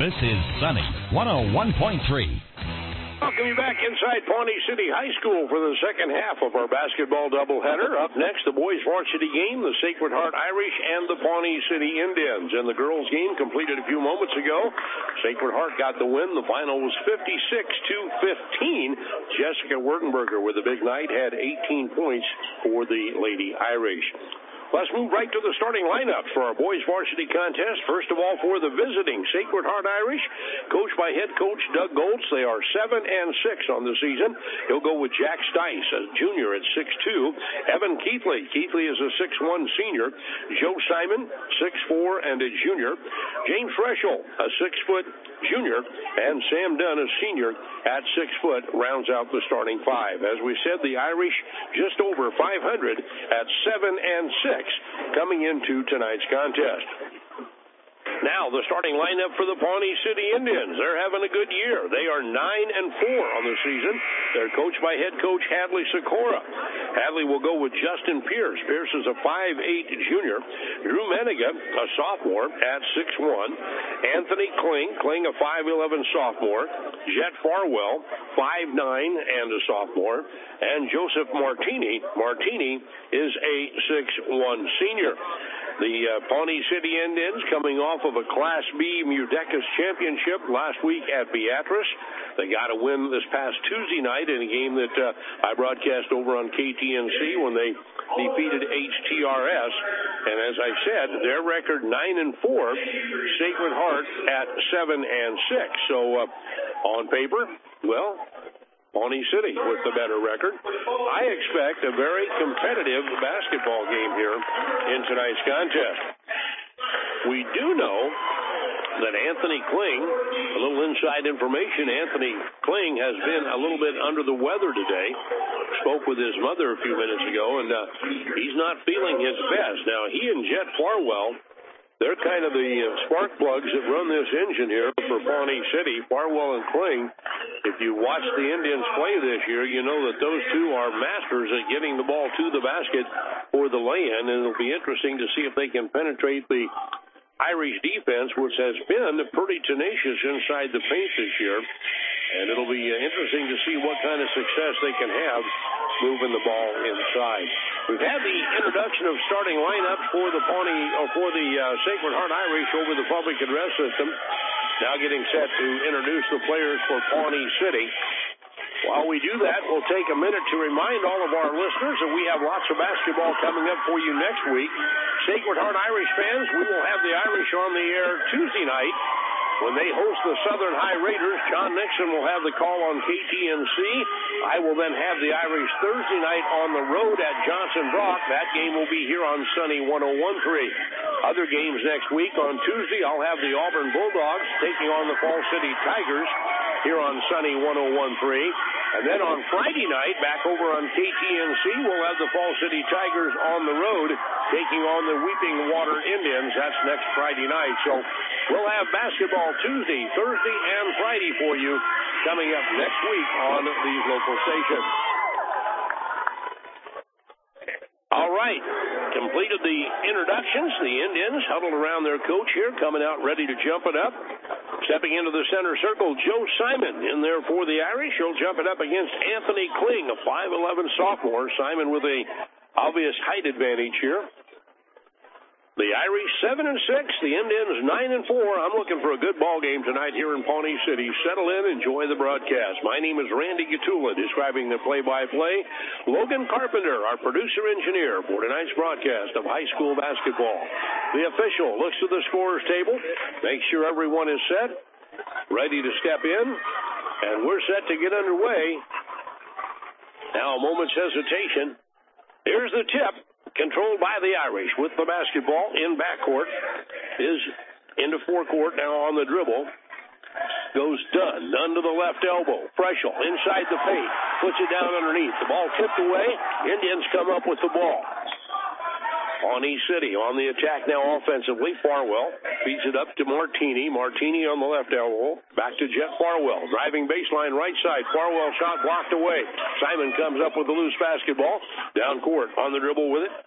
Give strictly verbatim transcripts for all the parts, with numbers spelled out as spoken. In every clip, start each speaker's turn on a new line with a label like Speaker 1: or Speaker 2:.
Speaker 1: This is Sunny one oh one point three.
Speaker 2: Welcome you back inside Pawnee City High School for the second half of our basketball doubleheader. Up next, the boys' varsity game, the Sacred Heart Irish and the Pawnee City Indians. And the girls' game completed a few moments ago. Sacred Heart got the win. The final was fifty-six to fifteen. Jessica Wertenberger with a big night had eighteen points for the Lady Irish. Let's move right to the starting lineup for our boys varsity contest. First of all, for the visiting Sacred Heart Irish, coached by head coach Doug Goltz. They are seven and six on the season. He'll go with Jack Stice, a junior at six two. Evan Keithley. Keithley is a six one senior. Joe Simon, six four and a junior. James Freschel, a six foot junior. And Sam Dunn, a senior at six foot, rounds out the starting five. As we said, the Irish just over five hundred at seven and six. Coming into tonight's contest. Now, the starting lineup for the Pawnee City Indians. They're having a good year. They are nine and four on the season. They're coached by head coach Hadley Sikora. Hadley will go with Justin Pierce. Pierce is a five eight junior. Drew Meniga, a sophomore at six one. Anthony Kling, Kling a five eleven sophomore. Jet Farwell, five nine and a sophomore. And Joseph Martini, Martini is a six one senior. The uh, Pawnee City Indians coming off of a Class B Mudecas championship last week at Beatrice. They got a win this past Tuesday night in a game that uh, I broadcast over on K T N C when they defeated H T R S. And as I said, their record nine and four, Sacred Heart at seven and six. So uh, on paper, well, Pawnee City with the better record. I expect a very competitive basketball game here in tonight's contest. We do know that Anthony Kling, a little inside information, Anthony Kling has been a little bit under the weather today. Spoke with his mother a few minutes ago, and uh, he's not feeling his best. Now, he and Jet Farwell, they're kind of the uh, spark plugs that run this engine here for Pawnee City. Farwell and Kling, if you watch the Indians play this year, you know that those two are masters at getting the ball to the basket for the lay-in, and it'll be interesting to see if they can penetrate the Irish defense, which has been pretty tenacious inside the paint this year. And it'll be uh, interesting to see what kind of success they can have moving the ball inside. We've had the introduction of starting lineups for the Pawnee, or for the uh, Sacred Heart Irish over the public address system. Now getting set to introduce the players for Pawnee City. While we do that, we'll take a minute to remind all of our listeners that we have lots of basketball coming up for you next week. Sacred Heart Irish fans, we will have the Irish on the air Tuesday night when they host the Southern High Raiders. John Nixon will have the call on K T N C. I will then have the Irish Thursday night on the road at Johnson Brock. That game will be here on Sunny one oh one point three. Other games next week. On Tuesday, I'll have the Auburn Bulldogs taking on the Fall City Tigers here on Sunny one oh one point three. And then on Friday night, back over on K T N C, we'll have the Fall City Tigers on the road taking on the Weeping Water Indians. That's next Friday night. So we'll have basketball Tuesday, Thursday, and Friday for you coming up next week on these local stations. All right, completed the introductions. The Indians huddled around their coach here, coming out ready to jump it up. Stepping into the center circle, Joe Simon in there for the Irish. He'll jump it up against Anthony Kling, a five eleven sophomore. Simon with a obvious height advantage here. The Irish seven and six, the Indians nine and four. I'm looking for a good ball game tonight here in Pawnee City. Settle in, enjoy the broadcast. My name is Randy Gatula, describing the play-by-play. Logan Carpenter, our producer-engineer for tonight's broadcast of high school basketball. The official looks at the scorer's table, makes sure everyone is set, ready to step in, and we're set to get underway. Now a moment's hesitation. Here's the tip. Controlled by the Irish with the basketball in backcourt. Is into forecourt now on the dribble. Goes Dunn. Dunn to the left elbow. Freschel inside the paint. Puts it down underneath. The ball tipped away. Indians come up with the ball. Pawnee City on the attack now offensively. Farwell feeds it up to Martini. Martini on the left elbow. Back to Jet Farwell. Driving baseline right side. Farwell shot blocked away. Simon comes up with the loose basketball. Down court on the dribble with it.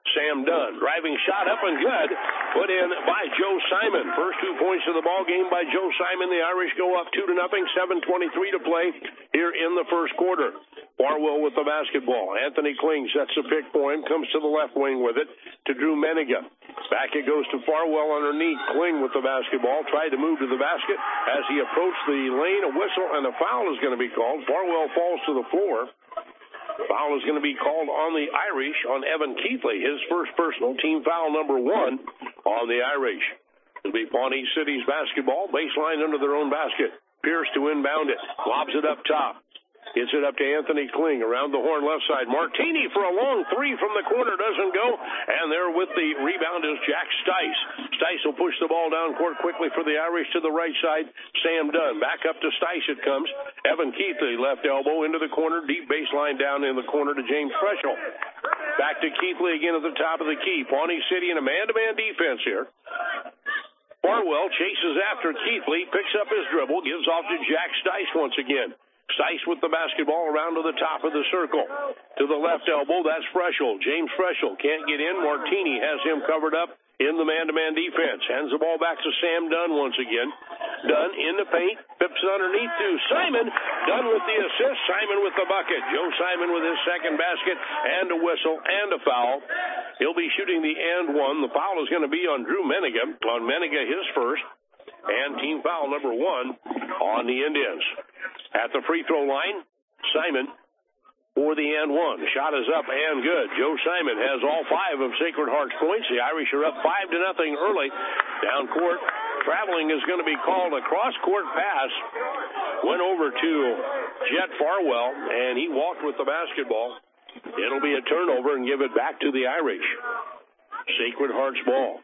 Speaker 2: Sam Dunn, driving shot up and good, put in by Joe Simon. First two points of the ball game by Joe Simon. The Irish go up two to nothing, seven twenty-three to play here in the first quarter. Farwell with the basketball. Anthony Kling sets a pick for him, comes to the left wing with it to Drew Meniga. Back it goes to Farwell underneath. Kling with the basketball, tried to move to the basket. As he approached the lane, a whistle and a foul is going to be called. Farwell falls to the floor. Foul is going to be called on the Irish on Evan Keithley, his first personal, team foul number one on the Irish. It'll be Pawnee City's basketball, baseline under their own basket. Pierce to inbound it, lobs it up top. Gets it up to Anthony Kling around the horn left side. Martini for a long three from the corner, doesn't go. And there with the rebound is Jack Stice. Stice will push the ball down court quickly for the Irish to the right side. Sam Dunn. Back up to Stice it comes. Evan Keithley, left elbow into the corner. Deep baseline down in the corner to James Freschel. Back to Keithley again at the top of the key. Pawnee City in a man-to-man defense here. Farwell chases after Keithley, picks up his dribble, gives off to Jack Stice once again. Stice with the basketball around to the top of the circle. To the left elbow, that's Freschel. James Freschel can't get in. Martini has him covered up in the man-to-man defense. Hands the ball back to Sam Dunn once again. Dunn in the paint. Pips underneath to Simon. Dunn with the assist. Simon with the bucket. Joe Simon with his second basket and a whistle and a foul. He'll be shooting the and one. The foul is going to be on Drew Meniga. On Meniga, his first. And team foul number one on the Indians. At the free throw line, Simon for the and one. Shot is up and good. Joe Simon has all five of Sacred Heart's points. The Irish are up five to nothing early. Down court, traveling is going to be called a cross-court pass. Went over to Jet Farwell, and he walked with the basketball. It'll be a turnover and give it back to the Irish. Sacred Heart's ball.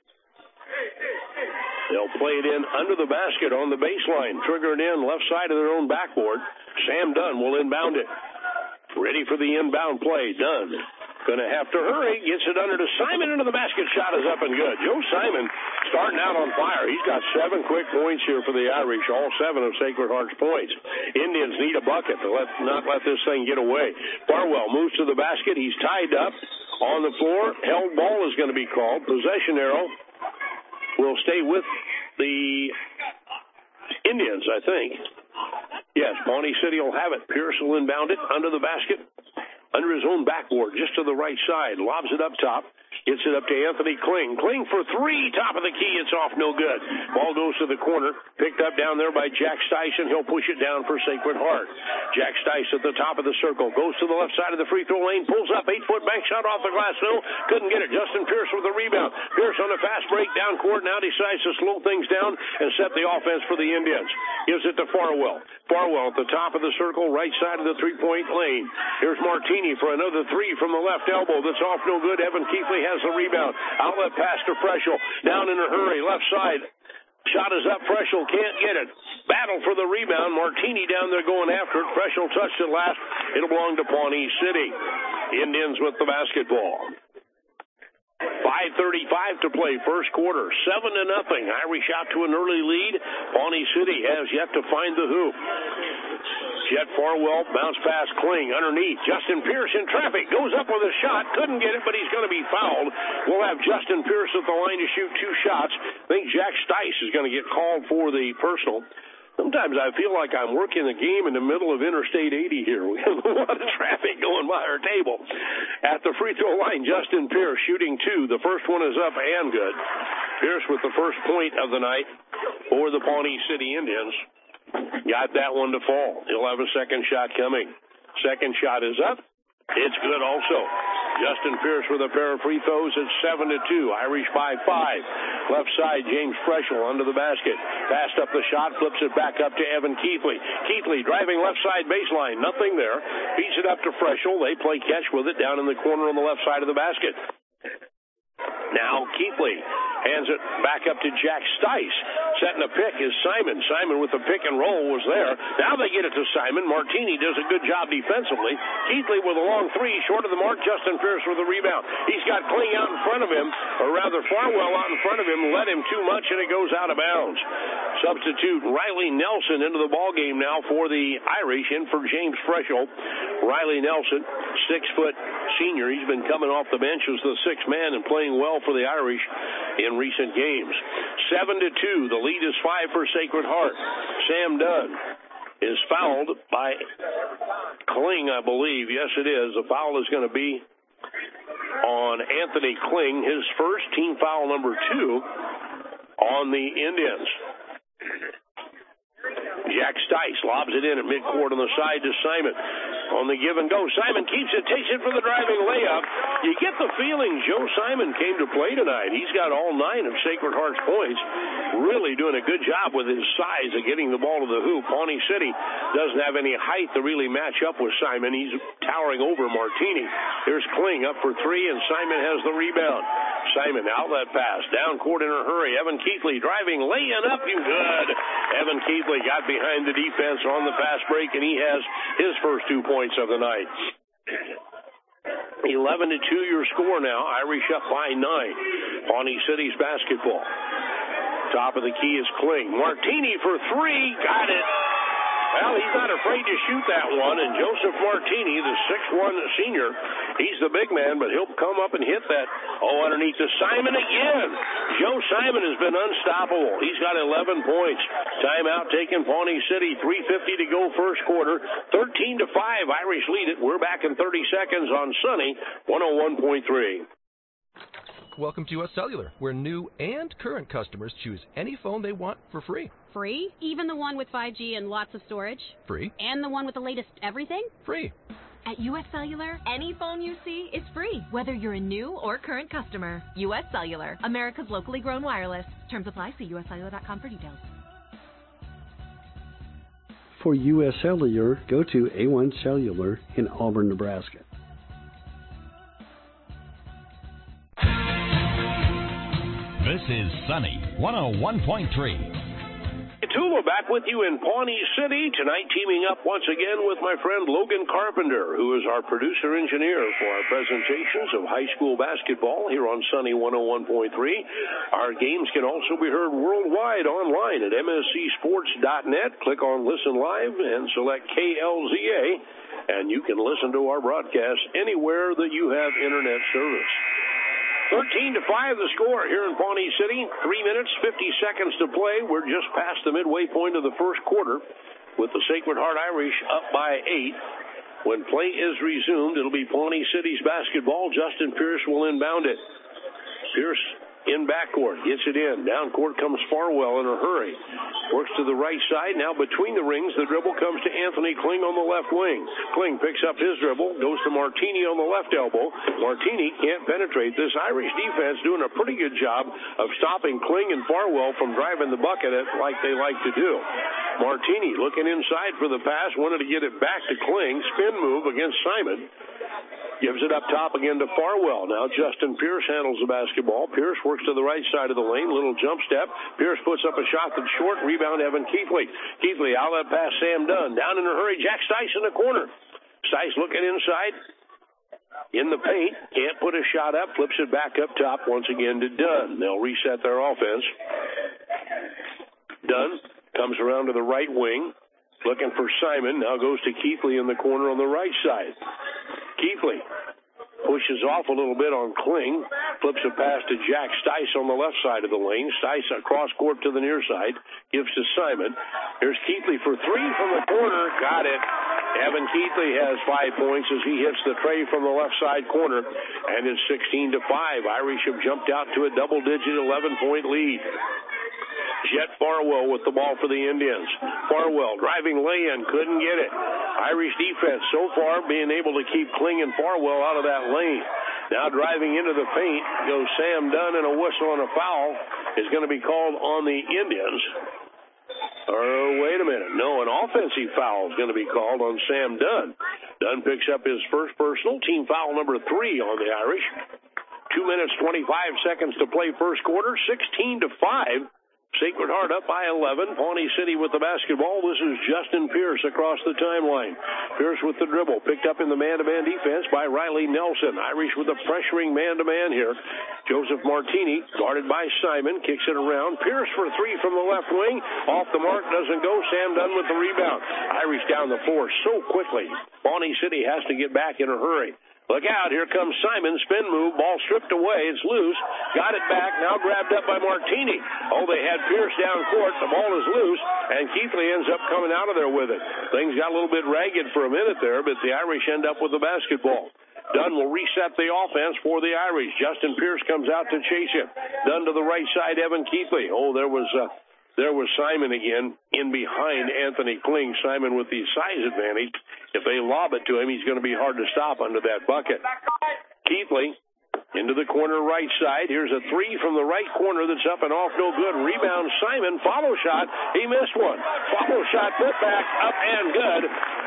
Speaker 2: They'll play it in under the basket on the baseline. Trigger it in left side of their own backboard. Sam Dunn will inbound it. Ready for the inbound play. Dunn going to have to hurry. Gets it under to Simon into the basket. Shot is up and good. Joe Simon starting out on fire. He's got seven quick points here for the Irish. All seven of Sacred Heart's points. Indians need a bucket to let not let this thing get away. Farwell moves to the basket. He's tied up on the floor. Held ball is going to be called. Possession arrow will stay with the Indians, I think. Yes, Pawnee City will have it. Pierce will inbound it under the basket, under his own backboard, just to the right side. Lobs it up top. Gets it up to Anthony Kling. Kling for three. Top of the key. It's off. No good. Ball goes to the corner. Picked up down there by Jack Stice, and he'll push it down for Sacred Heart. Jack Stice at the top of the circle. Goes to the left side of the free throw lane. Pulls up. Eight-foot bank shot off the glass. No. Couldn't get it. Justin Pierce with the rebound. Pierce on a fast break down court. Now decides to slow things down and set the offense for the Indians. Gives it to Farwell. Farwell at the top of the circle. Right side of the three-point lane. Here's Martini for another three from the left elbow. That's off. No good. Evan Keithley has the rebound. Outlet pass to Freschel. Down in a hurry. Left side. Shot is up. Freschel can't get it. Battle for the rebound. Martini down there going after it. Freschel touched it last. It'll belong to Pawnee City. Indians with the basketball. five thirty-five to play, first quarter. Seven to nothing. Irish out to an early lead. Pawnee City has yet to find the hoop. Jet Farwell, bounce pass Kling underneath. Justin Pierce in traffic. Goes up with a shot. Couldn't get it, but he's going to be fouled. We'll have Justin Pierce at the line to shoot two shots. I think Jack Stice is going to get called for the personal. Sometimes I feel like I'm working the game in the middle of Interstate eighty here. We have a lot of traffic going by our table. At the free throw line, Justin Pierce shooting two. The first one is up and good. Pierce with the first point of the night for the Pawnee City Indians. Got that one to fall. He'll have a second shot coming. Second shot is up. It's good also. Justin Pierce with a pair of free throws. It's seven to two. Irish by five. Left side, James Freschel under the basket. Passed up the shot, flips it back up to Evan Keithley. Keithley driving left side baseline. Nothing there. Feeds it up to Freschel. They play catch with it down in the corner on the left side of the basket. Now Keithley hands it back up to Jack Stice. setting a pick is Simon. Simon with the pick and roll was there. Now they get it to Simon. Martini does a good job defensively. Keithley with a long three, short of the mark. Justin Pierce with a rebound. He's got Kling out in front of him, or rather Farwell out in front of him, led him too much, and it goes out of bounds. Substitute Riley Nelson into the ball game now for the Irish, in for James Freschel. Riley Nelson, six-foot senior. He's been coming off the bench as the sixth man and playing well for the Irish in recent games. Seven to two. The lead is five for Sacred Heart. Sam Dunn is fouled by Kling, I believe. Yes, it is. The foul is going to be on Anthony Kling, his first, team foul number two on the Indians. Jack Stice lobs it in at midcourt on the side to Simon. On the give and go, Simon keeps it, takes it for the driving layup. You get the feeling Joe Simon came to play tonight. He's got all nine of Sacred Heart's points. Really doing a good job with his size of getting the ball to the hoop. Pawnee City doesn't have any height to really match up with Simon. He's towering over Martini. Here's Kling up for three, and Simon has the rebound. Simon, outlet pass, down court in a hurry. Evan Keithley driving, laying up, and good. Evan Keithley got behind the defense on the fast break, and he has his first two points of the night. eleven to two your score now. Irish up by nine. Pawnee City's basketball. Top of the key is Kling. Martini for three. Got it. Well, he's not afraid to shoot that one, and Joseph Martini, the six one senior, he's the big man, but he'll come up and hit that. Oh, underneath to Simon again. Joe Simon has been unstoppable. He's got eleven points. Timeout taken, Pawnee City, three fifty to go first quarter. thirteen to five, Irish lead it. We're back in thirty seconds on Sunny, one oh one point three.
Speaker 3: Welcome to U S Cellular, where new and current customers choose any phone they want for free.
Speaker 4: Free? Even the one with five G and lots of storage?
Speaker 3: Free.
Speaker 4: And the one with the latest everything?
Speaker 3: Free.
Speaker 5: At U S Cellular, any phone you see is free, whether you're a new or current customer. U S Cellular, America's locally grown wireless. Terms apply. See U S cellular dot com for details.
Speaker 6: For U S Cellular, go to A one Cellular in Auburn, Nebraska.
Speaker 1: This is Sunny, one oh one point three.
Speaker 2: Tula back with you in Pawnee City tonight, teaming up once again with my friend Logan Carpenter, who is our producer engineer for our presentations of high school basketball here on Sunny one oh one point three. Our games can also be heard worldwide online at M S C sports dot net. Click on Listen Live and select K L Z A, and you can listen to our broadcast anywhere that you have internet service. thirteen to five the score here in Pawnee City. Three minutes, fifty seconds to play. We're just past the midway point of the first quarter with the Sacred Heart Irish up by eight. When play is resumed, it'll be Pawnee City's basketball. Justin Pierce will inbound it. Pierce in backcourt, gets it in. Down court comes Farwell in a hurry. Works to the right side. Now between the rings, the dribble comes to Anthony Kling on the left wing. Kling picks up his dribble, goes to Martini on the left elbow. Martini can't penetrate. This Irish defense doing a pretty good job of stopping Kling and Farwell from driving the bucket like they like to do. Martini looking inside for the pass, wanted to get it back to Kling. Spin move against Simon. Gives it up top again to Farwell. Now Justin Pierce handles the basketball. Pierce works to the right side of the lane. Little jump step. Pierce puts up a shot that's short. Rebound Evan Keithley. Keithley outlet pass Sam Dunn. Down in a hurry. Jack Stice in the corner. Stice looking inside. In the paint. Can't put a shot up. Flips it back up top once again to Dunn. They'll reset their offense. Dunn comes around to the right wing. Looking for Simon. Now goes to Keithley in the corner on the right side. Keithley pushes off a little bit on Kling. Flips a pass to Jack Stice on the left side of the lane. Stice across court to the near side. Gives to Simon. Here's Keithley for three from the corner. Got it. Evan Keithley has five points as he hits the tray from the left side corner. And it's sixteen to five. Irish have jumped out to a double-digit eleven-point lead. Jet Farwell with the ball for the Indians. Farwell driving lay-in, couldn't get it. Irish defense so far being able to keep Kling and Farwell out of that lane. Now driving into the paint goes Sam Dunn, and a whistle and a foul is going to be called on the Indians. Or wait a minute. No, an offensive foul is going to be called on Sam Dunn. Dunn picks up his first personal, team foul number three on the Irish. Two minutes, twenty-five seconds to play first quarter, sixteen to five. Sacred Heart up by eleven. Pawnee City with the basketball. This is Justin Pierce across the timeline. Pierce with the dribble. Picked up in the man-to-man defense by Riley Nelson. Irish with a pressuring man-to-man here. Joseph Martini, guarded by Simon, kicks it around. Pierce for three from the left wing. Off the mark, doesn't go. Sam Dunn with the rebound. Irish down the floor so quickly. Pawnee City has to get back in a hurry. Look out, here comes Simon, spin move, ball stripped away, it's loose, got it back, now grabbed up by Martini. Oh, they had Pierce down court, the ball is loose, and Keithley ends up coming out of there with it. Things got a little bit ragged for a minute there, but the Irish end up with the basketball. Dunn will reset the offense for the Irish. Justin Pierce comes out to chase him. Dunn to the right side, Evan Keithley. Oh, there was... Uh, There was Simon again in behind Anthony Kling. Simon with the size advantage. If they lob it to him, he's going to be hard to stop under that bucket. Keithley into the corner right side. Here's a three from the right corner that's up and off, no good. Rebound, Simon. Follow shot. He missed one. Follow shot, put back, up and good.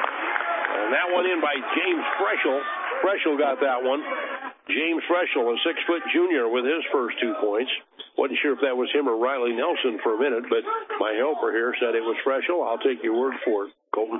Speaker 2: And that one in by James Freschel. Freschel got that one. James Freschel, a six-foot junior with his first two points. Wasn't sure if that was him or Riley Nelson for a minute, but my helper here said it was Freschel. I'll take your word for it, Colton.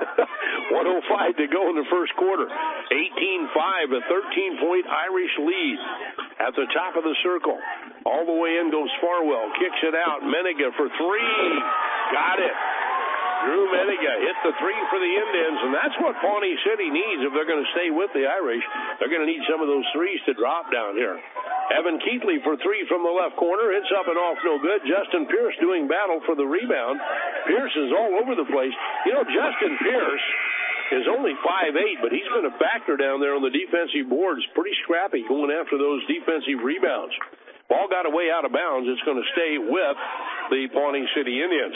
Speaker 2: one oh five to go in the first quarter. eighteen five, a thirteen-point Irish lead at the top of the circle. All the way in goes Farwell. Kicks it out. Meniga for three. Got it. Drew Meniga hit the three for the Indians, and that's what Pawnee City needs if they're going to stay with the Irish. They're going to need some of those threes to drop down here. Evan Keithley for three from the left corner. It's up and off, no good. Justin Pierce doing battle for the rebound. Pierce is all over the place. You know, Justin Pierce is only five eight, but he's been a factor down there on the defensive boards. Pretty scrappy going after those defensive rebounds. Ball got away out of bounds. It's going to stay with the Pawnee City Indians.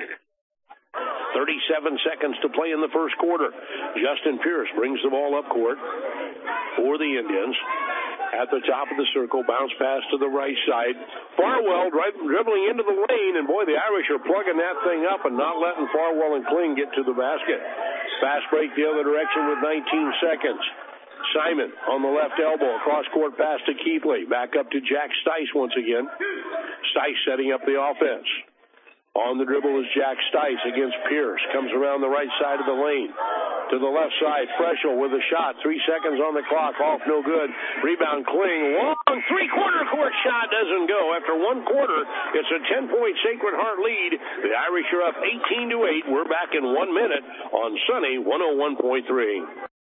Speaker 2: thirty-seven seconds to play in the first quarter. Justin Pierce brings the ball up court for the Indians. At the top of the circle, bounce pass to the right side. Farwell dribbling into the lane, and boy, the Irish are plugging that thing up and not letting Farwell and Kling get to the basket. Fast break the other direction with nineteen seconds. Simon on the left elbow, cross-court pass to Keithley. Back up to Jack Stice once again. Stice setting up the offense. On the dribble is Jack Stice against Pierce. Comes around the right side of the lane. To the left side, Freschel with a shot. Three seconds on the clock. Off, no good. Rebound, Kling. Long three-quarter court shot doesn't go. After one quarter, it's a ten-point Sacred Heart lead. The Irish are up eighteen to eight. We're back in one minute on Sunny one oh one point three.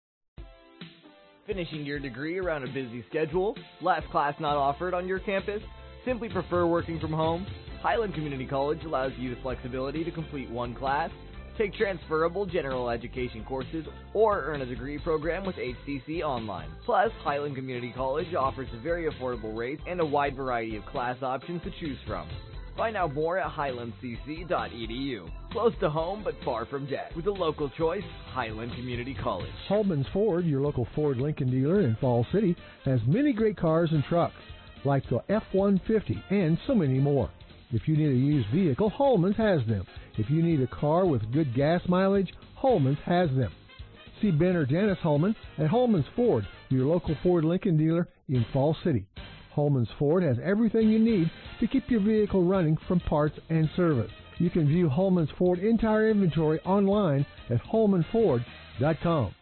Speaker 7: Finishing your degree around a busy schedule? Last class not offered on your campus? Simply prefer working from home? Highland Community College allows you the flexibility to complete one class, take transferable general education courses, or earn a degree program with H C C Online. Plus, Highland Community College offers very affordable rates and a wide variety of class options to choose from. Find out more at highland c c dot e d u. Close to home, but far from debt. With a local choice, Highland Community College.
Speaker 8: Holman's Ford, your local Ford Lincoln dealer in Fall City, has many great cars and trucks, like the F one fifty and so many more. If you need a used vehicle, Holman's has them. If you need a car with good gas mileage, Holman's has them. See Ben or Janice Holman at Holman's Ford, your local Ford Lincoln dealer in Fall City. Holman's Ford has everything you need to keep your vehicle running from parts and service. You can view Holman's Ford entire inventory online at holman ford dot com.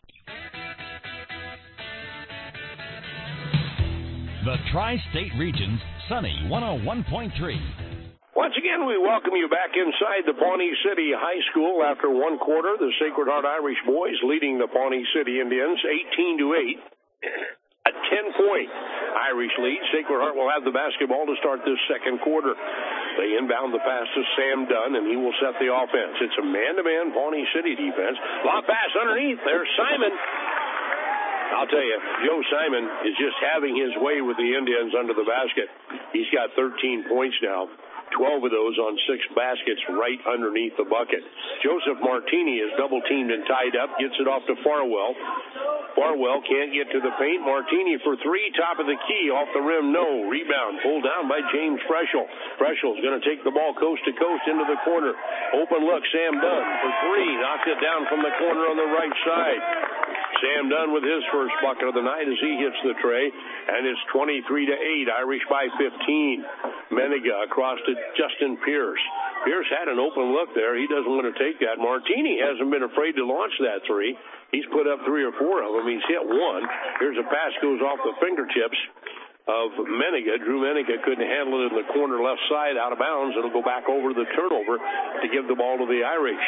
Speaker 1: The Tri-State Region's Sunny one oh one point three.
Speaker 2: Once again, we welcome you back inside the Pawnee City High School. After one quarter, the Sacred Heart Irish boys leading the Pawnee City Indians eighteen to eight. A ten-point Irish lead. Sacred Heart will have the basketball to start this second quarter. They inbound the pass to Sam Dunn, and he will set the offense. It's a man-to-man Pawnee City defense. Lob pass underneath. There's Simon. I'll tell you, Joe Simon is just having his way with the Indians under the basket. He's got thirteen points now. twelve of those on six baskets right underneath the bucket. Joseph Martini is double-teamed and tied up, gets it off to Farwell. Farwell can't get to the paint. Martini for three, top of the key, off the rim, no. Rebound pulled down by James Freschel. Freschel's going to take the ball coast to coast into the corner. Open look, Sam Dunn for three, knocked it down from the corner on the right side. Sam Dunn with his first bucket of the night as he hits the tray, and it's twenty-three to eight. Irish by fifteen. Meniga across to Justin Pierce. Pierce had an open look there. He doesn't want to take that. Martini hasn't been afraid to launch that three. He's put up three or four of them. He's hit one. Here's a pass goes off the fingertips of Meniga. Drew Meniga couldn't handle it in the corner left side, out of bounds. It'll go back over the turnover to give the ball to the Irish.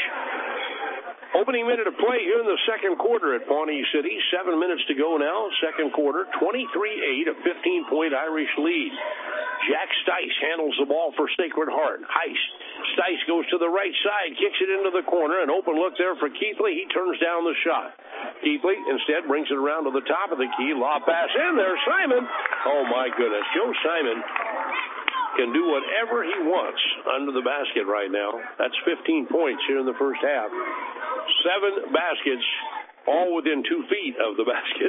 Speaker 2: Opening minute of play here in the second quarter at Pawnee City. Seven minutes to go now. Second quarter, twenty-three eight, a fifteen-point Irish lead. Jack Stice handles the ball for Sacred Heart. Heist. Stice goes to the right side, kicks it into the corner. An open look there for Keithley. He turns down the shot. Keithley instead brings it around to the top of the key. Lob pass in there. Simon. Oh, my goodness. Joe Simon can do whatever he wants under the basket right now. That's fifteen points here in the first half. Seven baskets, all within two feet of the basket.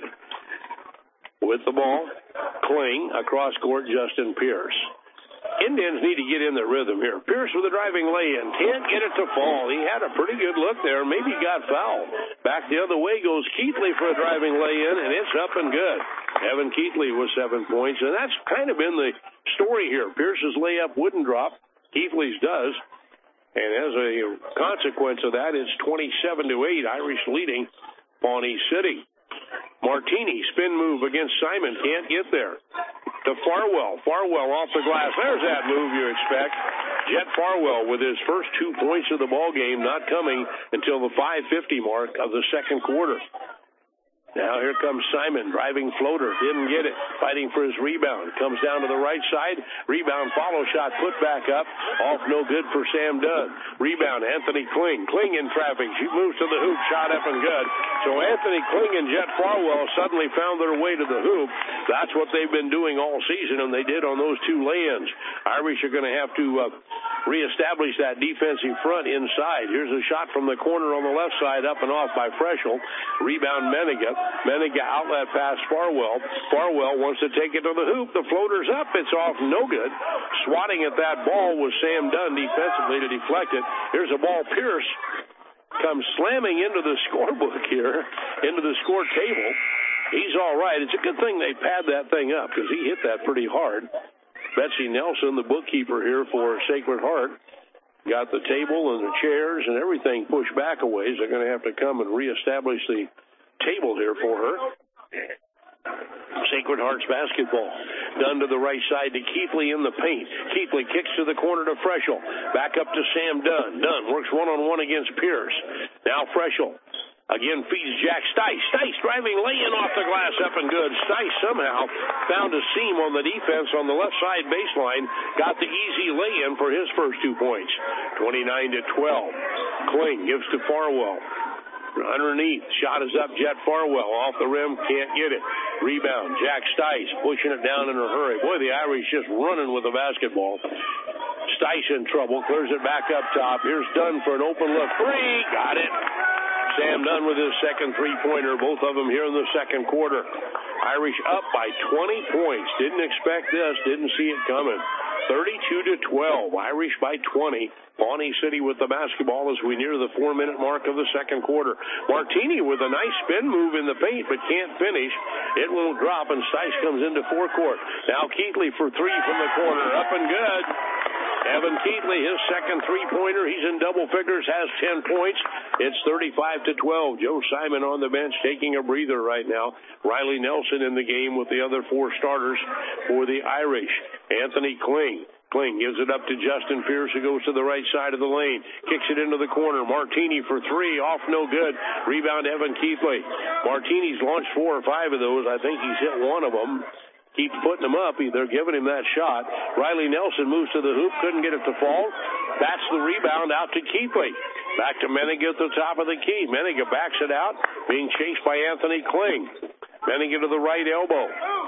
Speaker 2: With the ball, Kling across court, Justin Pierce. Indians need to get in their rhythm here. Pierce with a driving lay-in. Can't get it to fall. He had a pretty good look there. Maybe got fouled. Back the other way goes Keithley for a driving lay-in, and it's up and good. Evan Keithley with seven points, and that's kind of been the story here. Pierce's layup wouldn't drop. Keithley's does. And as a consequence of that, it's twenty-seven to eight. Irish leading Pawnee City. Martini, spin move against Simon. Can't get there. To Farwell. Farwell off the glass. There's that move you expect. Jet Farwell with his first two points of the ball game, not coming until the five fifty mark of the second quarter. Now here comes Simon, driving floater, didn't get it, fighting for his rebound. Comes down to the right side, rebound, follow shot, put back up, off no good for Sam Dunn. Rebound, Anthony Kling, Kling in traffic, she moves to the hoop, shot up and good. So Anthony Kling and Jet Farwell suddenly found their way to the hoop. That's what they've been doing all season, and they did on those two lay-ins. Irish are going to have to uh, reestablish that defensive front inside. Here's a shot from the corner on the left side, up and off by Freschel. Rebound, Meniga. Meniga outlet pass Farwell. Farwell wants to take it to the hoop. The floater's up. It's off. No good. Swatting at that ball was Sam Dunn defensively to deflect it. Here's a ball. Pierce comes slamming into the scorebook here, into the score table. He's all right. It's a good thing they pad that thing up because he hit that pretty hard. Betsy Nelson, the bookkeeper here for Sacred Heart, got the table and the chairs and everything pushed back a ways. They're going to have to come and reestablish the table here for her. Sacred Hearts basketball. Dunn to the right side to Keithley in the paint. Keithley kicks to the corner to Freschel. Back up to Sam Dunn. Dunn works one-on-one against Pierce. Now Freschel again feeds Jack Stice. Stice driving lay-in off the glass, up and good. Stice somehow found a seam on the defense on the left side baseline. Got the easy lay-in for his first two points. twenty-nine to twelve. Kling gives to Farwell. Underneath, shot is up, Jet Farwell off the rim, can't get it. Rebound, Jack Stice pushing it down in a hurry. Boy, the Irish just running with the basketball. Stice in trouble, clears it back up top. Here's Dunn for an open look. Three, got it. Sam Dunn with his second three-pointer, both of them here in the second quarter. Irish up by twenty points. Didn't expect this, didn't see it coming. thirty-two to twelve, Irish by twenty. Pawnee City with the basketball as we near the four-minute mark of the second quarter. Martini with a nice spin move in the paint, but can't finish. It won't drop, and Stice comes into forecourt. Now Keithley for three from the corner, up and good. Evan Keithley, his second three-pointer. He's in double figures, has ten points. It's thirty-five to twelve. Joe Simon on the bench taking a breather right now. Riley Nelson in the game with the other four starters for the Irish. Anthony Kling. Kling gives it up to Justin Pierce, who goes to the right side of the lane. Kicks it into the corner. Martini for three. Off no good. Rebound Evan Keithley. Martini's launched four or five of those. I think he's hit one of them. Keeps putting them up. They're giving him that shot. Riley Nelson moves to the hoop. Couldn't get it to fall. That's the rebound out to Keithley. Back to Meniga at the top of the key. Meniga backs it out. Being chased by Anthony Kling. Meniga to the right elbow.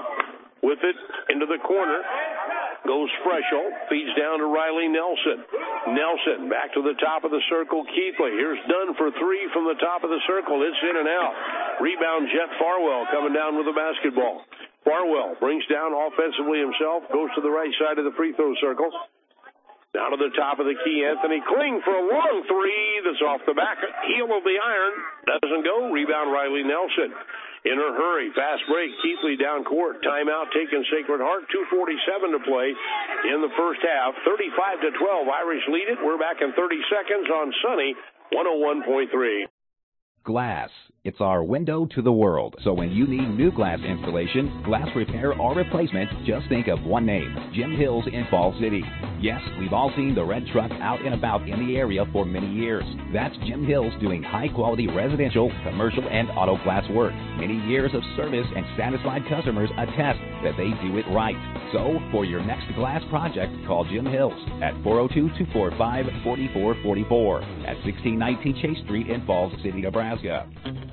Speaker 2: With it into the corner. Goes Freschel, feeds down to Riley Nelson. Nelson back to the top of the circle, Keithley. Here's Dunn for three from the top of the circle. It's in and out. Rebound, Jet Farwell coming down with the basketball. Farwell brings down offensively himself, goes to the right side of the free throw circle. Down to the top of the key, Anthony Kling for a long three that's off the back heel of the iron. Doesn't go. Rebound, Riley Nelson. In a hurry, fast break, Keithley down court. Timeout taken, Sacred Heart. two forty-seven to play in the first half. thirty-five to twelve, Irish lead it. We're back in thirty seconds on Sunny one oh one point three.
Speaker 9: Glass. It's our window to the world. So when you need new glass installation, glass repair, or replacement, just think of one name, Jim Hills in Fall City. Yes, we've all seen the red truck out and about in the area for many years. That's Jim Hills doing high-quality residential, commercial, and auto glass work. Many years of service and satisfied customers attest that they do it right. So, for your next glass project, call Jim Hills at four oh two, two four five, four four four four at sixteen nineteen Chase Street in Falls City, Nebraska.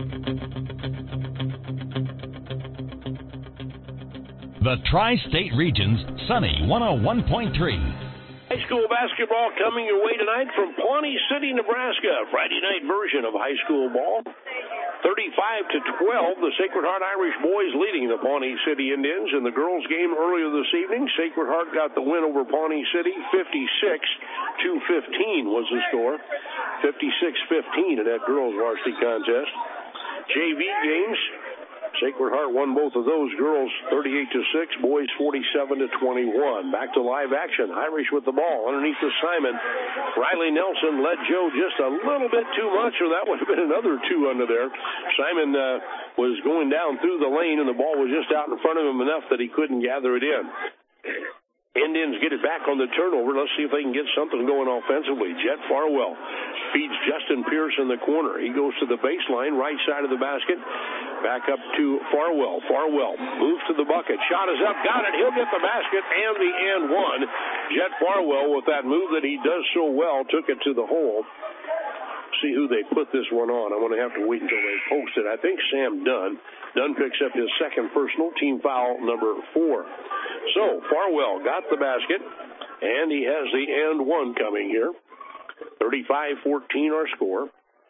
Speaker 1: The Tri-State Region's Sunny one oh one point three.
Speaker 2: High school basketball coming your way tonight from Pawnee City, Nebraska. Friday night version of high school ball. thirty-five to twelve, the Sacred Heart Irish boys leading the Pawnee City Indians. In the girls' game earlier this evening, Sacred Heart got the win over Pawnee City. fifty-six to fifteen was the score. fifty-six fifteen in that girls' varsity contest. J V games, Sacred Heart won both of those. Girls thirty-eight to six, boys forty-seven to twenty-one. Back to live action. Irish with the ball underneath the Simon. Riley Nelson led Joe just a little bit too much, or that would have been another two under there. Simon uh, was going down through the lane, and the ball was just out in front of him enough that he couldn't gather it in. Indians get it back on the turnover. Let's see if they can get something going offensively. Jet Farwell feeds Justin Pierce in the corner. He goes to the baseline, right side of the basket. Back up to Farwell. Farwell moves to the bucket. Shot is up. Got it. He'll get the basket and the and one. Jet Farwell, with that move that he does so well, took it to the hole. See who they put this one on. I'm going to have to wait until they post it. I think Sam Dunn. Dunn picks up his second personal, team foul number four. So, Farwell got the basket, and he has the and one coming here. thirty-five fourteen our score.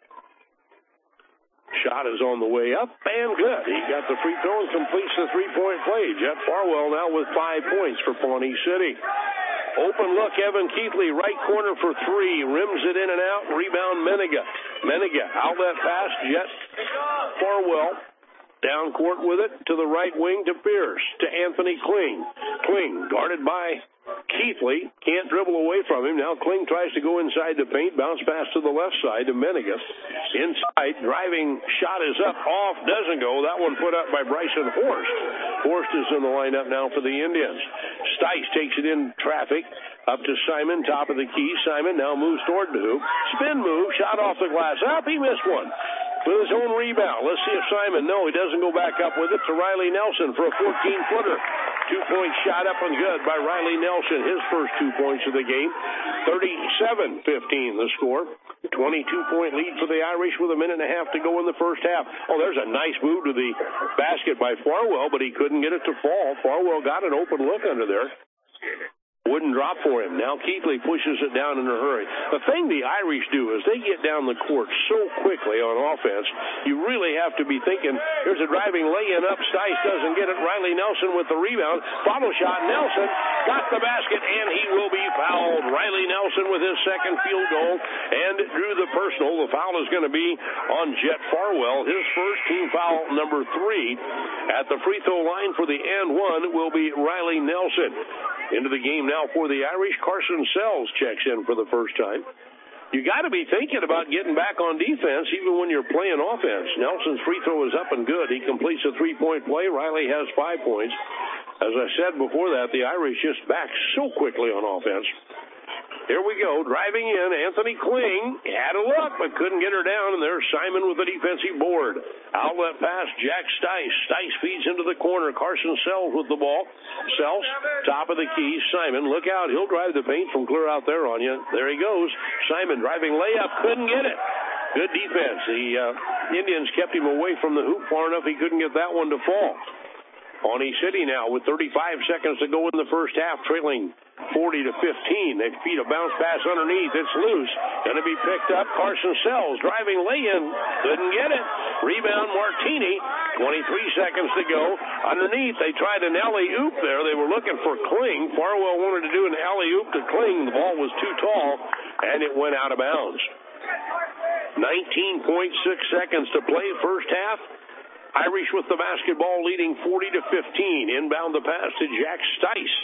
Speaker 2: Shot is on the way up, and good. He got the free throw and completes the three-point play. Jet Farwell now with five points for Pawnee City. Open look, Evan Keithley, right corner for three. Rims it in and out. Rebound, Meniga. Meniga, outlet pass, Jet Farwell. Down court with it to the right wing to Pierce, to Anthony Kling. Kling guarded by Keithley. Can't dribble away from him. Now Kling tries to go inside the paint. Bounce pass to the left side to Meniga. Inside, driving shot is up, off, doesn't go. That one put up by Bryson Horst. Horst is in the lineup now for the Indians. Stice takes it in traffic. Up to Simon, top of the key. Simon now moves toward the hoop. Spin move, shot off the glass. Up, he missed one. With his own rebound. Let's see if Simon, no, he doesn't go back up with it to Riley Nelson for a fourteen-footer. Two-point shot up and good by Riley Nelson, his first two points of the game. thirty-seven fifteen the score. twenty-two point lead for the Irish with a minute and a half to go in the first half. Oh, there's a nice move to the basket by Farwell, but he couldn't get it to fall. Farwell got an open look under there. Wouldn't drop for him. Now Keithley pushes it down in a hurry. The thing the Irish do is they get down the court so quickly on offense, you really have to be thinking, here's a driving lay-in up. Stice doesn't get it. Riley Nelson with the rebound. Follow shot. Nelson got the basket, and he will be fouled. Riley Nelson with his second field goal and drew the personal. The foul is going to be on Jet Farwell. His first, team foul number three. At the free throw line for the and one will be Riley Nelson. Into the game now for the Irish. Carson Sells checks in for the first time. You got to be thinking about getting back on defense even when you're playing offense. Nelson's free throw is up and good. He completes a three-point play. Riley has five points. As I said before that, the Irish just back so quickly on offense. Here we go, driving in, Anthony Kling had a look, but couldn't get her down, and there's Simon with the defensive board. Outlet pass, Jack Stice. Stice feeds into the corner. Carson Sells with the ball. Sells, top of the key. Simon, look out. He'll drive the paint from clear out there on you. There he goes. Simon driving layup, couldn't get it. Good defense. The uh, Indians kept him away from the hoop far enough he couldn't get that one to fall. Pawnee City now with thirty-five seconds to go in the first half, trailing forty to fifteen. They feed a bounce pass underneath. It's loose. Going to be picked up. Carson Sells driving lay-in. Couldn't get it. Rebound Martini. twenty-three seconds to go. Underneath, they tried an alley-oop there. They were looking for Kling. Farwell wanted to do an alley-oop to Kling. The ball was too tall, and it went out of bounds. nineteen point six seconds to play first half. Irish with the basketball leading forty to fifteen. Inbound the pass to Jack Stice.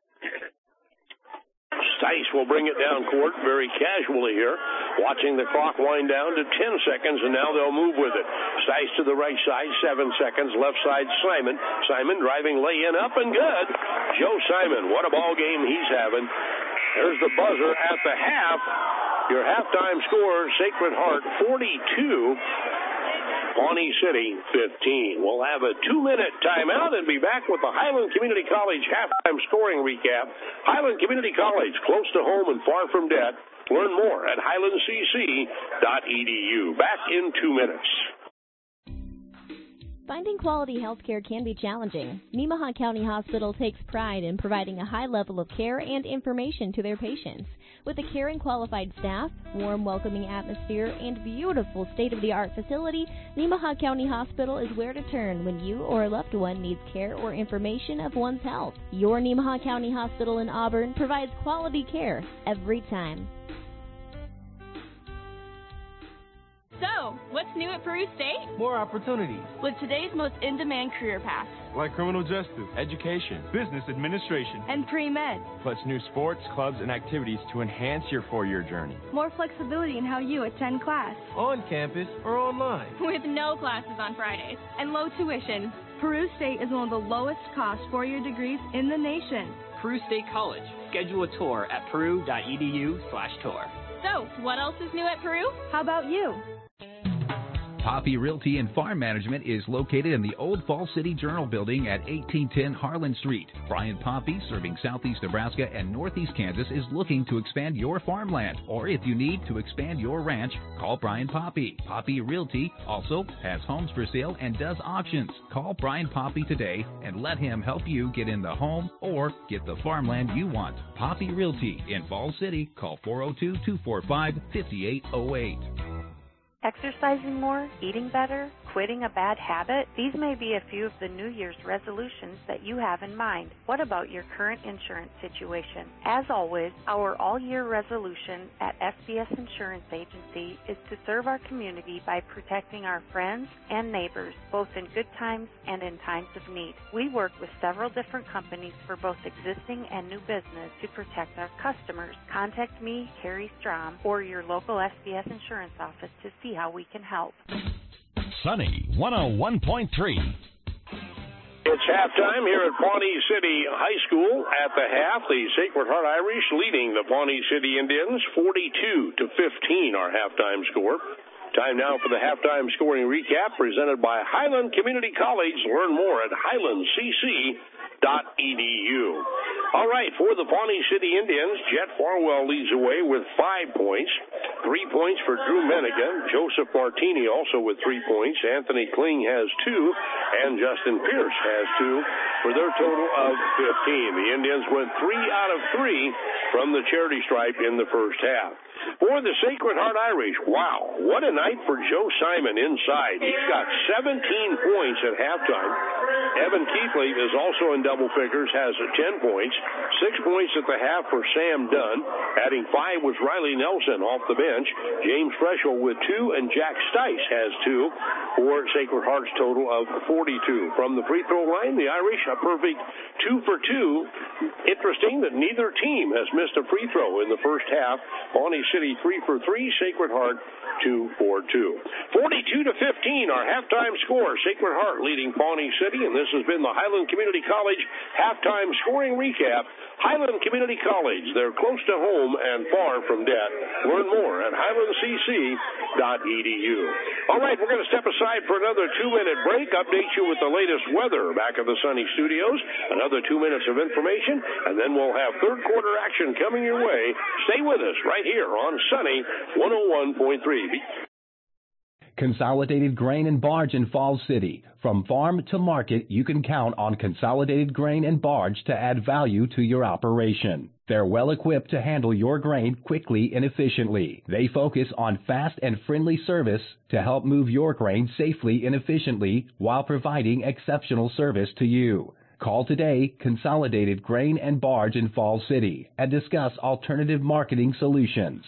Speaker 2: Stice will bring it down court very casually here, watching the clock wind down to ten seconds, and now they'll move with it. Stice to the right side, seven seconds. Left side, Simon. Simon driving lay-in up and good. Joe Simon, what a ball game he's having. There's the buzzer at the half. Your halftime score, Sacred Heart forty-two, Pawnee City fifteen. We'll have a two-minute timeout and be back with the Highland Community College halftime scoring recap. Highland Community College, close to home and far from debt. Learn more at highland c c dot e d u. Back in two minutes.
Speaker 10: Finding quality health care can be challenging. Nemaha County Hospital takes pride in providing a high level of care and information to their patients. With a caring, qualified staff, warm, welcoming atmosphere, and beautiful state-of-the-art facility, Nemaha County Hospital is where to turn when you or a loved one needs care or information of one's health. Your Nemaha County Hospital in Auburn provides quality care every time.
Speaker 11: So, what's new at Peru State?
Speaker 12: More opportunities.
Speaker 11: With today's most in-demand career paths.
Speaker 12: Like criminal justice, education, business administration,
Speaker 11: and pre-med.
Speaker 12: Plus new sports, clubs, and activities to enhance your four-year journey.
Speaker 11: More flexibility in how you attend class.
Speaker 12: On campus or online.
Speaker 11: With no classes on Fridays. And low tuition. Peru State is one of the lowest cost four-year degrees in the nation.
Speaker 13: Peru State College. Schedule a tour at peru.edu slash tour.
Speaker 11: So, what else is new at Peru? How about you?
Speaker 14: Poppy Realty and Farm Management is located in the Old Falls City Journal Building at eighteen ten Harlan Street. Brian Poppy, serving southeast Nebraska and northeast Kansas, is looking to expand your farmland. Or if you need to expand your ranch, call Brian Poppy. Poppy Realty also has homes for sale and does auctions. Call Brian Poppy today and let him help you get in the home or get the farmland you want. Poppy Realty in Falls City. Call four oh two, two four five, five eight oh eight.
Speaker 15: Exercising more, eating better, quitting a bad habit? These may be a few of the New Year's resolutions that you have in mind. What about your current insurance situation? As always, our all-year resolution at F B S Insurance Agency is to serve our community by protecting our friends and neighbors, both in good times and in times of need. We work with several different companies for both existing and new business to protect our customers. Contact me, Carrie Strom, or your local F B S Insurance office to see how we can help.
Speaker 1: Sunny one oh one point three.
Speaker 2: It's halftime here at Pawnee City High School. At the half, the Sacred Heart Irish leading the Pawnee City Indians forty-two to fifteen, our halftime score. Time now for the halftime scoring recap presented by Highland Community College. Learn more at highland c c dot e d u. All right, for the Pawnee City Indians, Jet Farwell leads away with five points. Three points for Drew Menigan. Joseph Martini also with three points. Anthony Kling has two, and Justin Pierce has two for their total of fifteen. The Indians went three out of three from the charity stripe in the first half. For the Sacred Heart Irish, wow, what a night for Joe Simon inside. He's got seventeen points at halftime. Evan Keithley is also in double figures, has ten points. Six points at the half for Sam Dunn. Adding five was Riley Nelson off the bench. James Freschel with two, and Jack Stice has two for Sacred Heart's total of forty-two. From the free throw line, the Irish a perfect two for two. Interesting that neither team has missed a free throw in the first half. Pawnee City three for three, Sacred Heart two for two. forty-two to fifteen, our halftime score. Sacred Heart leading Pawnee City, and this has been the Highland Community College halftime scoring recap. Highland Community College, they're close to home and far from debt. Learn more at highland c c dot e d u. All right, we're going to step aside for another two-minute break, update you with the latest weather back at the Sunny Studios, another two minutes of information, and then we'll have third quarter action coming your way. Stay with us right here on Sunny one oh one point three.
Speaker 16: Consolidated Grain and Barge in Falls City. From farm to market, you can count on Consolidated Grain and Barge to add value to your operation. They're well equipped to handle your grain quickly and efficiently. They focus on fast and friendly service to help move your grain safely and efficiently while providing exceptional service to you. Call today, Consolidated Grain and Barge in Falls City, and discuss alternative marketing solutions.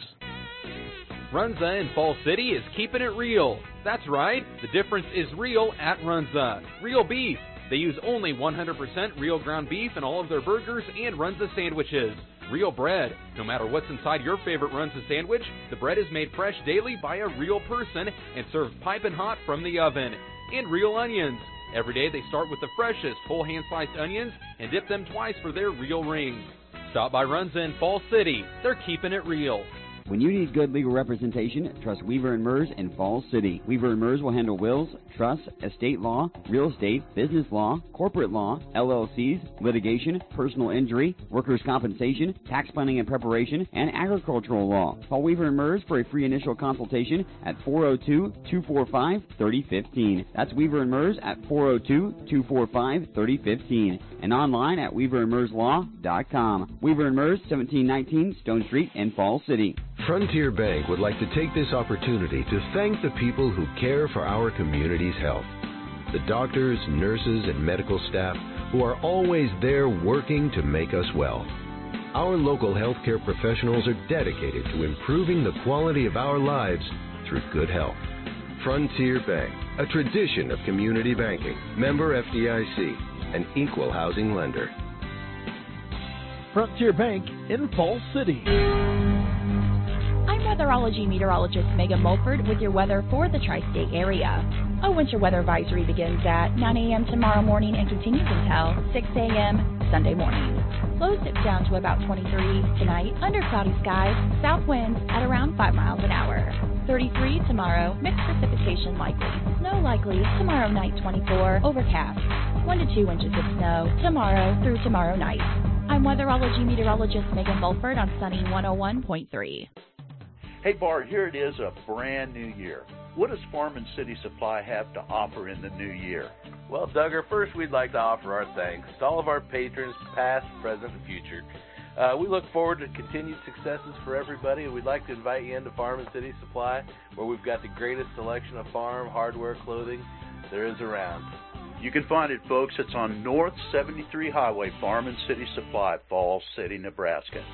Speaker 17: Runza in Falls City is keeping it real. That's right, the difference is real at Runza. Real beef. They use only one hundred percent real ground beef in all of their burgers and Runza sandwiches. Real bread. No matter what's inside your favorite Runza sandwich, the bread is made fresh daily by a real person and served piping hot from the oven. And real onions. Every day they start with the freshest whole hand-sliced onions and dip them twice for their real rings. Stop by Runza in Falls City. They're keeping it real.
Speaker 18: When you need good legal representation, trust Weaver and Mers in Falls City. Weaver and Mers will handle wills, trusts, estate law, real estate, business law, corporate law, L L Cs, litigation, personal injury, workers' compensation, tax planning and preparation, and agricultural law. Call Weaver and Mers for a free initial consultation at four oh two, two four five, three oh one five. That's Weaver and Mers at four oh two, two four five, three oh one five and online at weaver and mers law dot com. Weaver and Mers, seventeen nineteen Stone Street in Falls City.
Speaker 19: Frontier Bank would like to take this opportunity to thank the people who care for our community's health. The doctors, nurses, and medical staff who are always there working to make us well. Our local healthcare professionals are dedicated to improving the quality of our lives through good health. Frontier Bank, a tradition of community banking, member F D I C, an equal housing lender.
Speaker 20: Frontier Bank in Falls City.
Speaker 21: I'm weatherology meteorologist Megan Mulford with your weather for the tri-state area. A winter weather advisory begins at nine a.m. tomorrow morning and continues until six a.m. Sunday morning. Lows dip down to about twenty-three tonight under cloudy skies, south winds at around five miles an hour. thirty-three tomorrow, mixed precipitation likely. Snow likely tomorrow night twenty-four, overcast. one to two inches of snow tomorrow through tomorrow night. I'm weatherology meteorologist Megan Mulford on Sunny one oh one point three.
Speaker 22: Hey Bart, here it is, a brand new year. What does Farm and City Supply have to offer in the new year?
Speaker 23: Well, Duggar, first we'd like to offer our thanks to all of our patrons, past, present, and future. Uh, we look forward to continued successes for everybody, and we'd like to invite you into Farm and City Supply, where we've got the greatest selection of farm, hardware, clothing there is around.
Speaker 22: You can find it, folks. It's on North seventy-three Highway, Farm and City Supply, Falls City, Nebraska.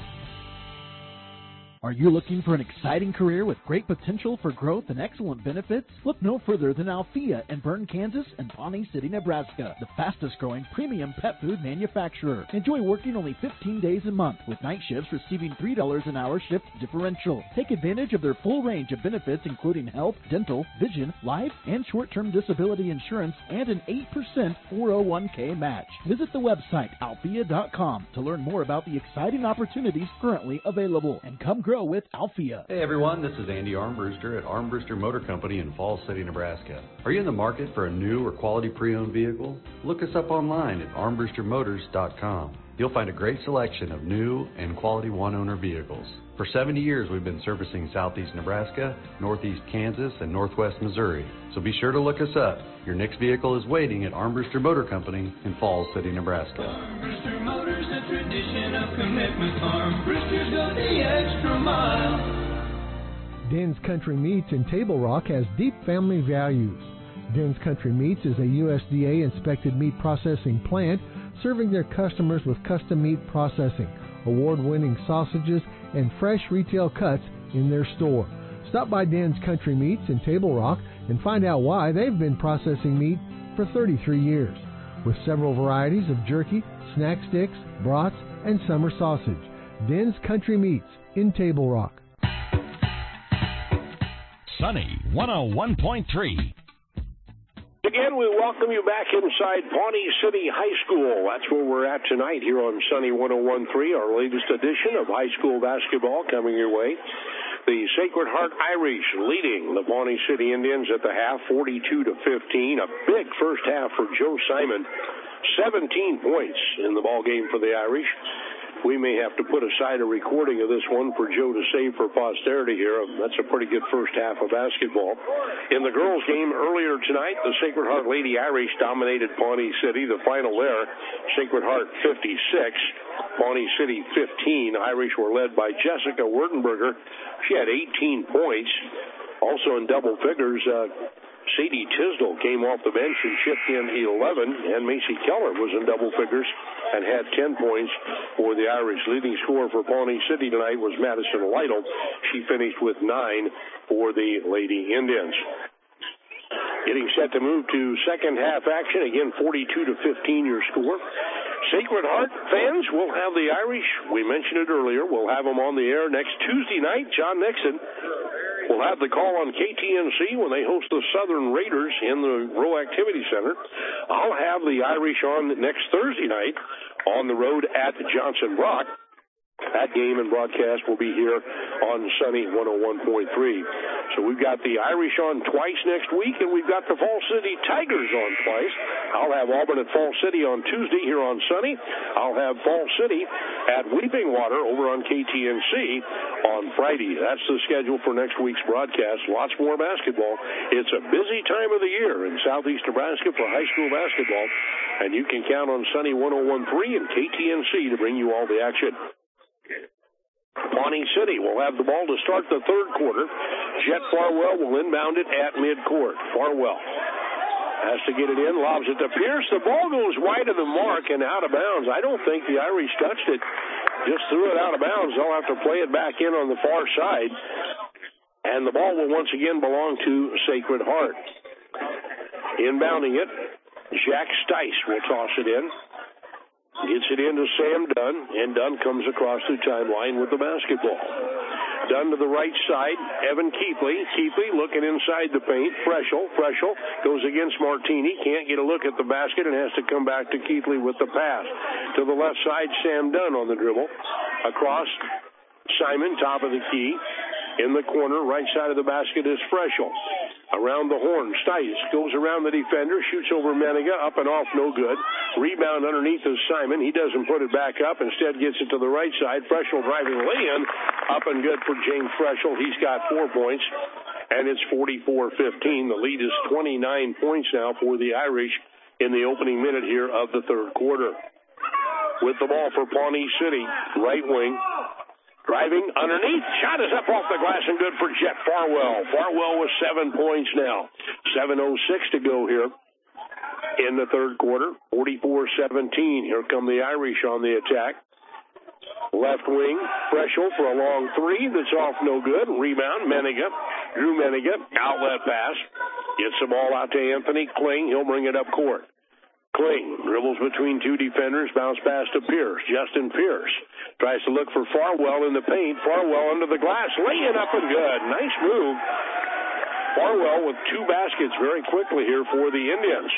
Speaker 20: Are you looking for an exciting career with great potential for growth and excellent benefits? Look no further than Althea in Bern, Kansas and Pawnee City, Nebraska, the fastest growing premium pet food manufacturer. Enjoy working only fifteen days a month with night shifts receiving three dollars an hour shift differential. Take advantage of their full range of benefits including health, dental, vision, life, and short-term disability insurance and an eight percent four oh one k match. Visit the website althea dot com to learn more about the exciting opportunities currently available and come grow with Althea.
Speaker 24: Hey everyone, this is Andy Armbruster at Armbruster Motor Company in Falls City, Nebraska. Are you in the market for a new or quality pre-owned vehicle? Look us up online at armbruster motors dot com. You'll find a great selection of new and quality one-owner vehicles. For seventy years, we've been servicing southeast Nebraska, northeast Kansas, and northwest Missouri. So be sure to look us up. Your next vehicle is waiting at Armbruster Motor Company in Falls City, Nebraska.
Speaker 25: Armbruster Motors, a tradition of commitment. Armbrusters go the extra mile.
Speaker 8: Den's Country Meats in Table Rock has deep family values. Den's Country Meats is a U S D A-inspected meat processing plant serving their customers with custom meat processing, award-winning sausages, and fresh retail cuts in their store. Stop by Den's Country Meats in Table Rock and find out why they've been processing meat for thirty-three years. With several varieties of jerky, snack sticks, brats, and summer sausage. Den's Country Meats in Table Rock.
Speaker 1: Sunny one oh one point three.
Speaker 2: Again, we welcome you back inside Pawnee City High School. That's where we're at tonight here on Sunny one oh one point three, our latest edition of high school basketball coming your way. The Sacred Heart Irish leading the Pawnee City Indians at the half, forty-two to fifteen. A big first half for Joe Simon. seventeen points in the ball game for the Irish. We may have to put aside a recording of this one for Joe to save for posterity here. That's a pretty good first half of basketball. In the girls' game earlier tonight, the Sacred Heart Lady Irish dominated Pawnee City. The final there, Sacred Heart fifty-six, Pawnee City fifteen. Irish were led by Jessica Wertenberger. She had eighteen points. Also in double figures, uh, Sadie Tisdall came off the bench and chipped in eleven, and Macy Keller was in double figures and had ten points for the Irish. Leading scorer for Pawnee City tonight was Madison Lytle. She finished with nine for the Lady Indians. Getting set to move to second half action. Again, forty-two to fifteen your score. Sacred Heart fans will have the Irish. We mentioned it earlier. We'll have them on the air next Tuesday night. John Nixon will have the call on K T N C when they host the Southern Raiders in the Rowe Activity Center. I'll have the Irish on next Thursday night on the road at Johnson Brock. That game and broadcast will be here on Sunny one oh one point three. So we've got the Irish on twice next week, and we've got the Fall City Tigers on twice. I'll have Auburn at Fall City on Tuesday here on Sunny. I'll have Fall City at Weeping Water over on K T N C on Friday. That's the schedule for next week's broadcast. Lots more basketball. It's a busy time of the year in southeast Nebraska for high school basketball, and you can count on Sunny one oh one point three and K T N C to bring you all the action. Pawnee City will have the ball to start the third quarter. Jet Farwell will inbound it at midcourt. Farwell has to get it in, lobs it to Pierce. The ball goes wide of the mark and out of bounds. I don't think the Irish touched it. Just threw it out of bounds. They'll have to play it back in on the far side. And the ball will once again belong to Sacred Heart. Inbounding it, Jack Stice will toss it in. Gets it into Sam Dunn, and Dunn comes across the timeline with the basketball. Dunn to the right side, Evan Keepley. Keepley looking inside the paint. Freschel. Freschel goes against Martini. Can't get a look at the basket and has to come back to Keepley with the pass. To the left side, Sam Dunn on the dribble. Across, Simon, top of the key. In the corner, right side of the basket is Freschel. Around the horn, Stice goes around the defender, shoots over Meniga, up and off, no good. Rebound underneath is Simon. He doesn't put it back up, instead gets it to the right side. Freschel driving lay-in, up and good for James Freschel. He's got four points, and it's forty-four fifteen. The lead is twenty-nine points now for the Irish in the opening minute here of the third quarter. With the ball for Pawnee City, right wing. Driving underneath, shot is up off the glass and good for Jet Farwell. Farwell with seven points now. seven oh six to go here in the third quarter. forty-four seventeen. Here come the Irish on the attack. Left wing, Freschel for a long three that's off no good. Rebound, Meniga. Drew Meniga, outlet pass. Gets the ball out to Anthony Kling. He'll bring it up court. Kling dribbles between two defenders, bounce pass to Pierce. Justin Pierce tries to look for Farwell in the paint. Farwell under the glass, laying up and good. Nice move. Farwell with two baskets very quickly here for the Indians.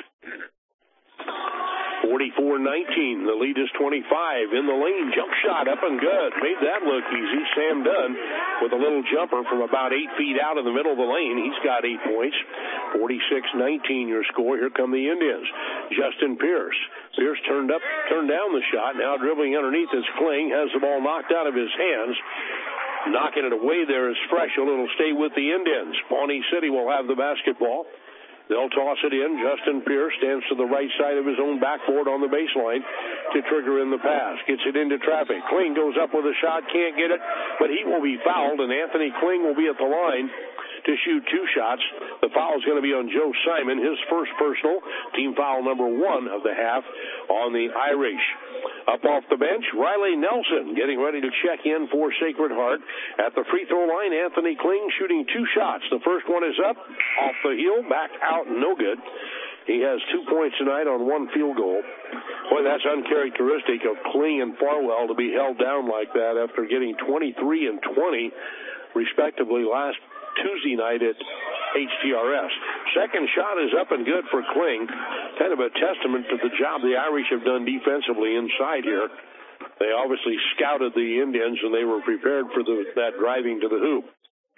Speaker 2: forty-four nineteen. The lead is twenty-five. In the lane, jump shot up and good. Made that look easy. Sam Dunn with a little jumper from about eight feet out in the middle of the lane. He's got eight points. forty-six nineteen your score. Here come the Indians. Justin Pierce. Pierce turned up, turned down the shot. Now dribbling underneath is Kling. Has the ball knocked out of his hands. Knocking it away there is Freschel. It'll stay with the Indians. Pawnee City will have the basketball. They'll toss it in. Justin Pierce stands to the right side of his own backboard on the baseline to trigger in the pass. Gets it into traffic. Kling goes up with a shot. Can't get it, but he will be fouled, and Anthony Kling will be at the line to shoot two shots. The foul is going to be on Joe Simon, his first personal, team foul number one of the half on the Irish. Up off the bench, Riley Nelson getting ready to check in for Sacred Heart. At the free throw line, Anthony Kling shooting two shots. The first one is up, off the heel, back out, no good. He has two points tonight on one field goal. Boy, that's uncharacteristic of Kling and Farwell to be held down like that after getting twenty-three and twenty, respectively, last Tuesday night at H T R S. Second shot is up and good for Kling. Kind of a testament to the job the Irish have done defensively inside here. They obviously scouted the Indians, and they were prepared for the, that driving to the hoop.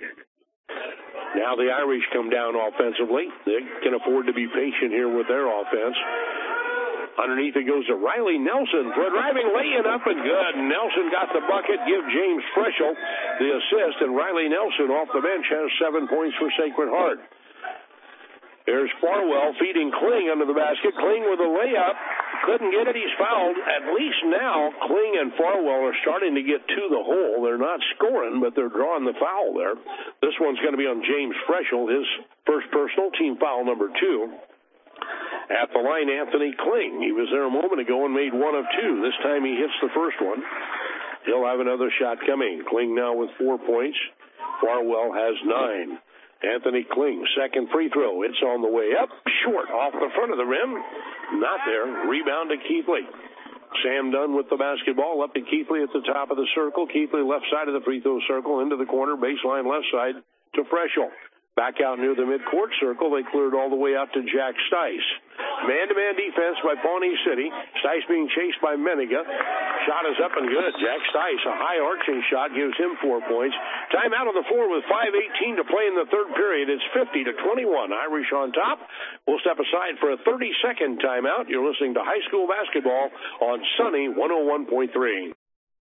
Speaker 2: Now the Irish come down offensively. They can afford to be patient here with their offense. Underneath it goes to Riley Nelson for a driving lay-in up and good. Nelson got the bucket. Give James Freschel the assist, and Riley Nelson off the bench has seven points for Sacred Heart. There's Farwell feeding Kling under the basket. Kling with a layup. Couldn't get it. He's fouled. At least now Kling and Farwell are starting to get to the hole. They're not scoring, but they're drawing the foul there. This one's going to be on James Freschel, his first personal, team foul number two. At the line, Anthony Kling. He was there a moment ago and made one of two. This time he hits the first one. He'll have another shot coming. Kling now with four points. Farwell has nine. Anthony Kling, second free throw. It's on the way up. Short off the front of the rim. Not there. Rebound to Keithley. Sam Dunn with the basketball. Up to Keithley at the top of the circle. Keithley left side of the free throw circle. Into the corner. Baseline left side to Freschel. Back out near the midcourt circle, they cleared all the way out to Jack Stice. Man-to-man defense by Pawnee City. Stice being chased by Meniga. Shot is up and good. Jack Stice, a high arching shot, gives him four points. Timeout on the floor with five eighteen to play in the third period. It's fifty to twenty-one. Irish on top. We'll step aside for a thirty-second timeout. You're listening to high school basketball on Sunny one oh one point three.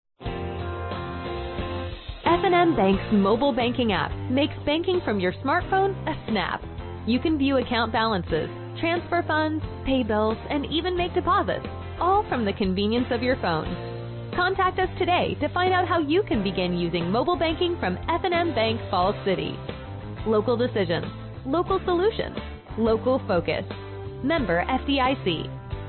Speaker 3: F and M Bank's mobile banking app makes banking from your smartphone a snap. You can view account balances, transfer funds, pay bills, and even make deposits, all from the convenience of your phone. Contact us today to find out how you can begin using mobile banking from F and M Bank Falls City. Local decisions, local solutions, local focus. Member F D I C.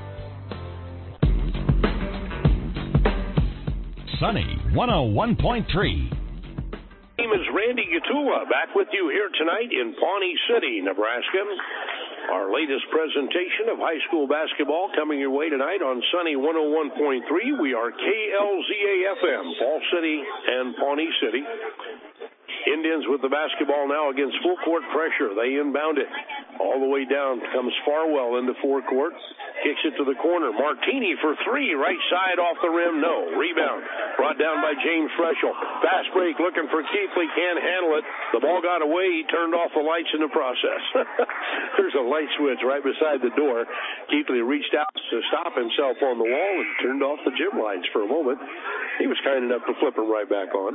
Speaker 1: Sunny one oh one point three.
Speaker 2: My name is Randy Gatula, back with you here tonight in Pawnee City, Nebraska. Our latest presentation of high school basketball coming your way tonight on Sunny one oh one point three. We are K L Z A F M, Falls City and Pawnee City. Indians with the basketball now against full court pressure. They inbound it. All the way down comes Farwell into forecourt. Kicks it to the corner. Martini for three. Right side off the rim. No. Rebound. Brought down by James Freschel. Fast break looking for Keithley. Can't handle it. The ball got away. He turned off the lights in the process. There's a light switch right beside the door. Keithley reached out to stop himself on the wall and turned off the gym lights for a moment. He was kind enough to flip them right back on.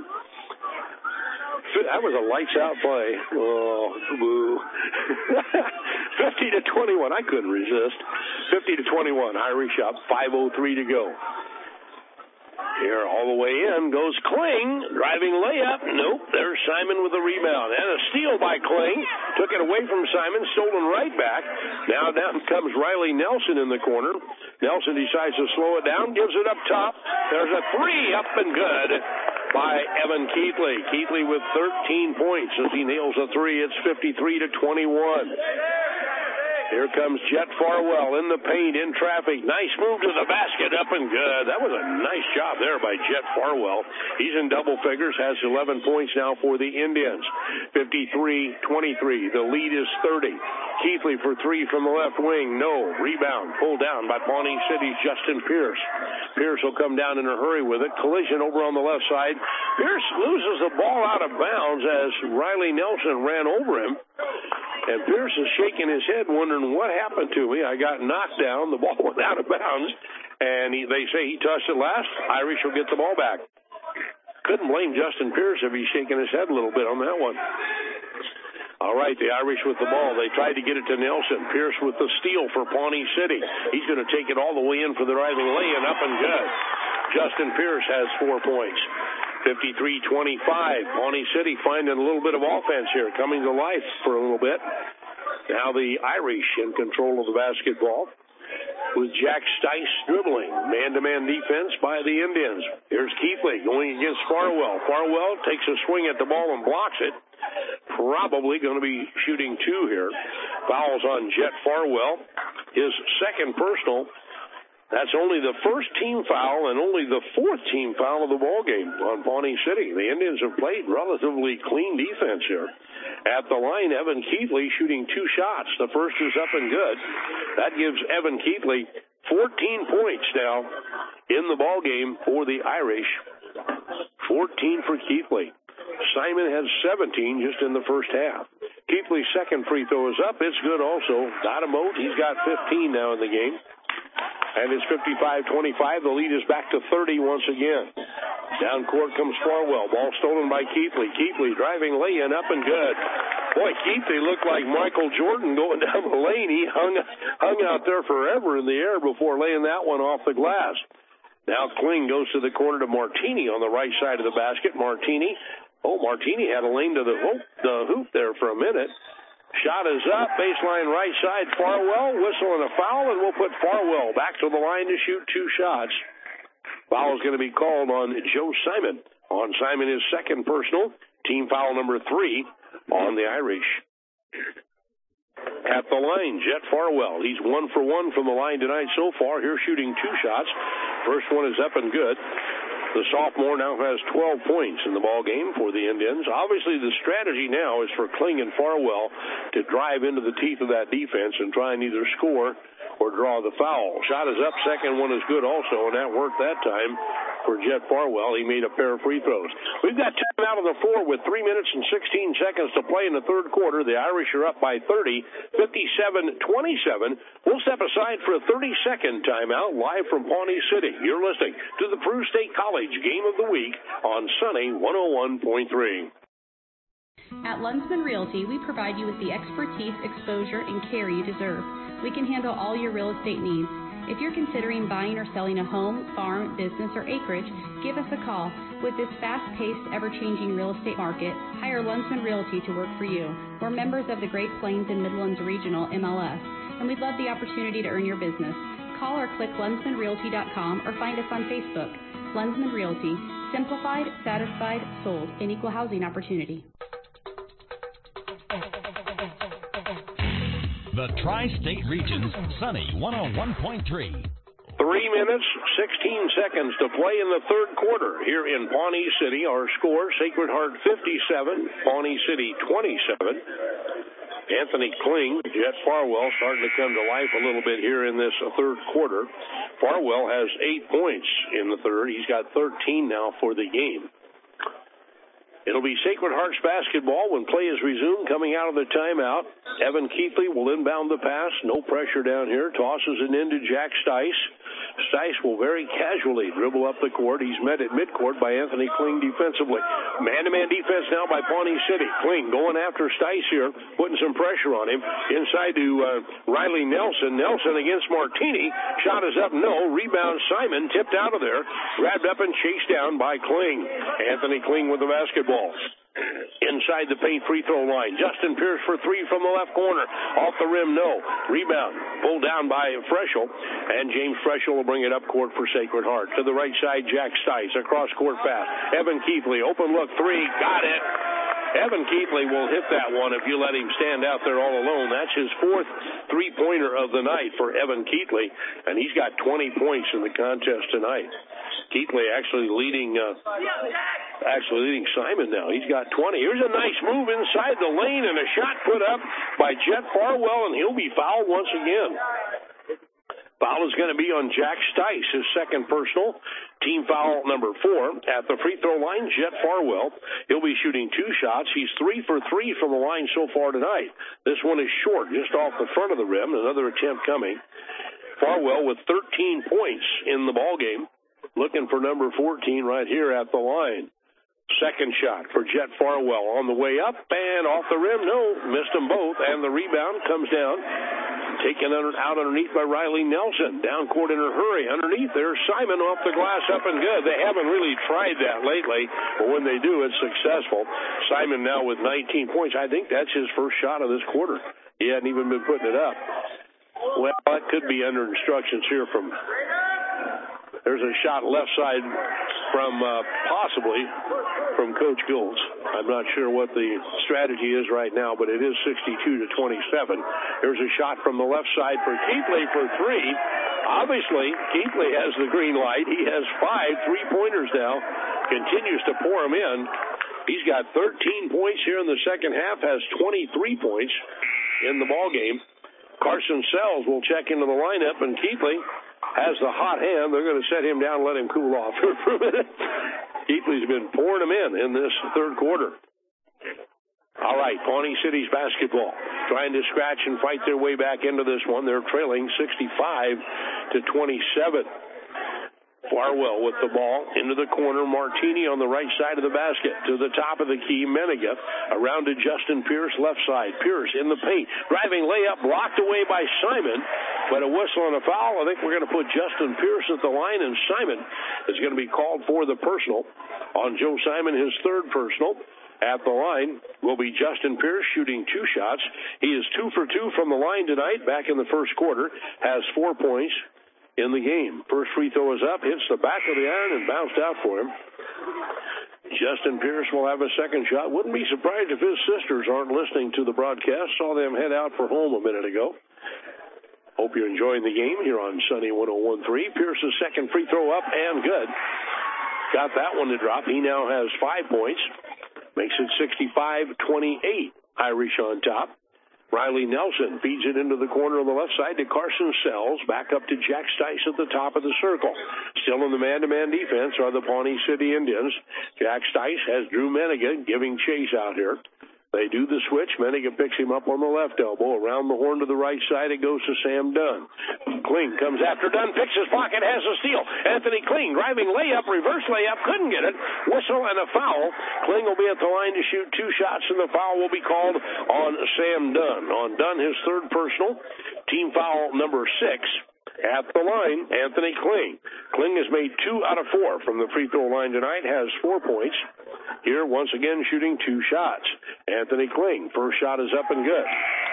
Speaker 2: That was a lights-out play. Oh, boo. fifty to twenty-one. I couldn't resist. fifty to twenty-one. Irish up. five oh three to go. Here, all the way in, goes Kling. Driving layup. Nope. There's Simon with a rebound. And a steal by Kling. Took it away from Simon. Stolen right back. Now down comes Riley Nelson in the corner. Nelson decides to slow it down. Gives it up top. There's a three. Up and good by Evan Keithley. Keithley with thirteen points as he nails a three. It's fifty-three to twenty-one. Here comes Jet Farwell in the paint, in traffic. Nice move to the basket, up and good. That was a nice job there by Jet Farwell. He's in double figures, has eleven points now for the Indians. fifty-three twenty-three. The lead is thirty. Keithley for three from the left wing. No. Rebound. Pulled down by Pawnee City's Justin Pierce. Pierce will come down in a hurry with it. Collision over on the left side. Pierce loses the ball out of bounds as Riley Nelson ran over him. And Pierce is shaking his head, wondering what happened to me. I got knocked down. The ball went out of bounds. And he, they say he touched it last. Irish will get the ball back. Couldn't blame Justin Pierce if he's shaking his head a little bit on that one. All right, the Irish with the ball. They tried to get it to Nelson. Pierce with the steal for Pawnee City. He's going to take it all the way in for the driving lay-in, up and good. Justin Pierce has four points. fifty-three twenty-five. Pawnee City finding a little bit of offense here, coming to life for a little bit. Now the Irish in control of the basketball with Jack Stice dribbling. Man-to-man defense by the Indians. Here's Keithley going against Farwell. Farwell takes a swing at the ball and blocks it. Probably going to be shooting two here. Fouls on Jet Farwell. His second personal. That's only the first team foul and only the fourth team foul of the ball game on Pawnee City. The Indians have played relatively clean defense here. At the line, Evan Keithley shooting two shots. The first is up and good. That gives Evan Keithley fourteen points now in the ball game for the Irish. fourteen for Keithley. Simon has seventeen just in the first half. Keithley's second free throw is up. It's good also. Got a moat. He's got fifteen now in the game. and it's fifty-five twenty-five. The lead is back to thirty once again. Down court comes Farwell. Ball stolen by Keithley. Keithley driving lay-in up and good. Boy, Keithley looked like Michael Jordan going down the lane. He hung, hung out there forever in the air before laying that one off the glass. Now Kling goes to the corner to Martini on the right side of the basket. Martini. Oh, Martini had a lane to the hoop, the hoop there for a minute. Shot is up. Baseline right side. Farwell. Whistle and a foul, and we'll put Farwell back to the line to shoot two shots. Foul is going to be called on Joe Simon. On Simon, his second personal. Team foul number three on the Irish. At the line, Jet Farwell. He's one for one from the line tonight so far. Here shooting two shots. First one is up and good. The sophomore now has twelve points in the ball game for the Indians. Obviously, the strategy now is for Kling and Farwell to drive into the teeth of that defense and try and either score or draw the foul. Shot is up. Second one is good also, and that worked that time for Jet Farwell. He made a pair of free throws. We've got time out on the floor with three minutes and sixteen seconds to play in the third quarter. The Irish are up by thirty, fifty-seven twenty-seven. We'll step aside for a thirty-second timeout live from Pawnee City. You're listening to the Peru State College Game of the Week on Sunny one oh one point three.
Speaker 4: At Lunsman Realty, we provide you with the expertise, exposure, and care you deserve. We can handle all your real estate needs. If you're considering buying or selling a home, farm, business, or acreage, give us a call. With this fast-paced, ever-changing real estate market, hire Lunsman Realty to work for you. We're members of the Great Plains and Midlands Regional M L S, and we'd love the opportunity to earn your business. Call or click lunsman realty dot com or find us on Facebook. Lunsman Realty, simplified, satisfied, sold, an equal housing opportunity.
Speaker 1: The Tri-State Region's Sunny one oh one point three.
Speaker 2: Three minutes, sixteen seconds to play in the third quarter here in Pawnee City. Our score, Sacred Heart fifty-seven, Pawnee City twenty-seven. Anthony Kling, Jet Farwell starting to come to life a little bit here in this third quarter. Farwell has eight points in the third. He's got thirteen now for the game. It'll be Sacred Hearts basketball when play is resumed coming out of the timeout. Evan Keithley will inbound the pass. No pressure down here. Tosses it into Jack Stice. Stice will very casually dribble up the court. He's met at midcourt by Anthony Kling defensively. Man-to-man defense now by Pawnee City. Kling going after Stice here, putting some pressure on him. Inside to uh, Riley Nelson. Nelson against Martini. Shot is up, no. Rebound Simon, tipped out of there. Grabbed up and chased down by Kling. Anthony Kling with the basketball. Inside the paint free throw line. Justin Pierce for three from the left corner. Off the rim, no. Rebound. Pulled down by Freschel. And James Freschel will bring it up court for Sacred Heart. To the right side, Jack Stice. Across court pass. Evan Keithley. Open look three. Got it. Evan Keithley will hit that one if you let him stand out there all alone. That's his fourth three-pointer of the night for Evan Keithley. And he's got twenty points in the contest tonight. Keithley actually leading uh, actually leading Simon now. He's got twenty. Here's a nice move inside the lane and a shot put up by Jet Farwell, and he'll be fouled once again. Foul is going to be on Jack Stice, his second personal. Team foul number four. At the free throw line, Jet Farwell. He'll be shooting two shots. He's three for three from the line so far tonight. This one is short, just off the front of the rim. Another attempt coming. Farwell with thirteen points in the ball game. Looking for number fourteen right here at the line. Second shot for Jet Farwell on the way up and off the rim. No, missed them both. And the rebound comes down. Taken under, out underneath by Riley Nelson. Down court in a hurry. Underneath there, Simon off the glass up and good. They haven't really tried that lately, but when they do, it's successful. Simon now with nineteen points. I think that's his first shot of this quarter. He hadn't even been putting it up. Well, that could be under instructions here from... There's a shot left side from uh, possibly from Coach Goulds. I'm not sure what the strategy is right now, but it is sixty-two to twenty-seven. There's a shot from the left side for Keithley for three. Obviously, Keithley has the green light. He has five three-pointers now. Continues to pour them in. He's got thirteen points here in the second half, has twenty-three points in the ball game. Carson Sells will check into the lineup, and Keithley has the hot hand. They're going to set him down and let him cool off for a minute. Keithley's been pouring them in in this third quarter. All right, Pawnee City's basketball trying to scratch and fight their way back into this one. They're trailing sixty-five to twenty-seven. Farwell with the ball into the corner. Martini on the right side of the basket. To the top of the key, Meniga. Around to Justin Pierce, left side. Pierce in the paint. Driving layup blocked away by Simon. But a whistle and a foul. I think we're going to put Justin Pierce at the line, and Simon is going to be called for the personal on Joe Simon, his third personal. At the line will be Justin Pierce shooting two shots. He is two for two from the line tonight. Back in the first quarter, has four points in the game. First free throw is up, hits the back of the iron and bounced out for him. Justin Pierce will have a second shot. Wouldn't be surprised if his sisters aren't listening to the broadcast. Saw them head out for home a minute ago. Hope you're enjoying the game here on Sunny one oh one point three. Pierce's second free throw up and good. Got that one to drop. He now has five points. Makes it sixty-five twenty-eight. Irish on top. Riley Nelson feeds it into the corner on the left side to Carson Sells. Back up to Jack Stice at the top of the circle. Still in the man-to-man defense are the Pawnee City Indians. Jack Stice has Drew Meniga giving chase out here. They do the switch. Meniga picks him up on the left elbow. Around the horn to the right side, it goes to Sam Dunn. Kling comes after Dunn, picks his pocket, has a steal. Anthony Kling driving layup, reverse layup, couldn't get it. Whistle and a foul. Kling will be at the line to shoot two shots, and the foul will be called on Sam Dunn. On Dunn, his third personal, team foul number six. At the line, Anthony Kling. Kling has made two out of four from the free throw line tonight, has four points. Here, once again, shooting two shots. Anthony Kling, first shot is up and good.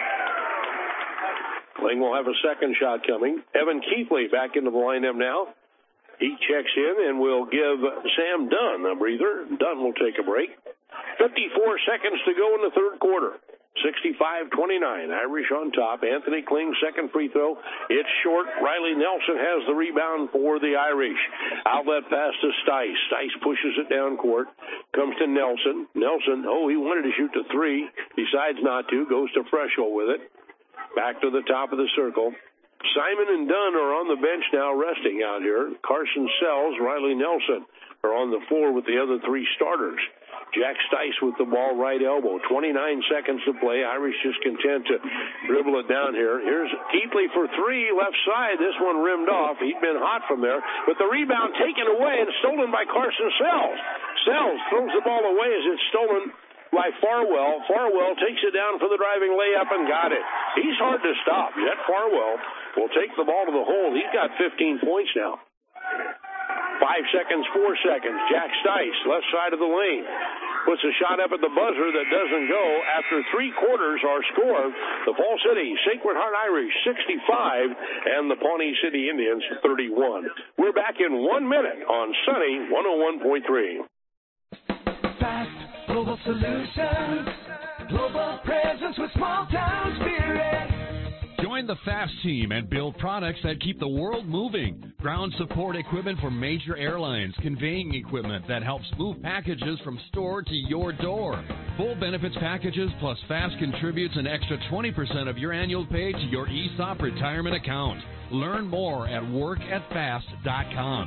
Speaker 2: Kling will have a second shot coming. Evan Keithley back into the lineup now. He checks in and will give Sam Dunn a breather. Dunn will take a break. fifty-four seconds to go in the third quarter. sixty-five twenty-nine. Irish on top. Anthony Kling, second free throw. It's short. Riley Nelson has the rebound for the Irish. Outlet pass to Stice. Stice pushes it down court. Comes to Nelson. Nelson, oh, he wanted to shoot the three. Decides not to. Goes to Freshel with it. Back to the top of the circle. Simon and Dunn are on the bench now resting out here. Carson Sells, Riley Nelson are on the floor with the other three starters. Jack Stice with the ball right elbow. twenty-nine seconds to play. Irish just content to dribble it down here. Here's Keithley for three, left side. This one rimmed off. He'd been hot from there. But the rebound taken away and stolen by Carson Sells. Sells throws the ball away as it's stolen by Farwell. Farwell takes it down for the driving layup and got it. He's hard to stop. Jet Farwell will take the ball to the hole. He's got fifteen points now. Five seconds, four seconds. Jack Stice, left side of the lane. Puts a shot up at the buzzer that doesn't go. After three quarters are scored, the Fall City Sacred Heart Irish sixty-five and the Pawnee City Indians thirty-one. We're back in one minute on Sunny one oh one point three.
Speaker 25: Fast global solutions, global presence with small town spirit.
Speaker 1: Join the FAST team and build products that keep the world moving. Ground support equipment for major airlines, conveying equipment that helps move packages from store to your door. Full benefits packages plus FAST contributes an extra twenty percent of your annual pay to your E S O P retirement account. Learn more at work at fast dot com.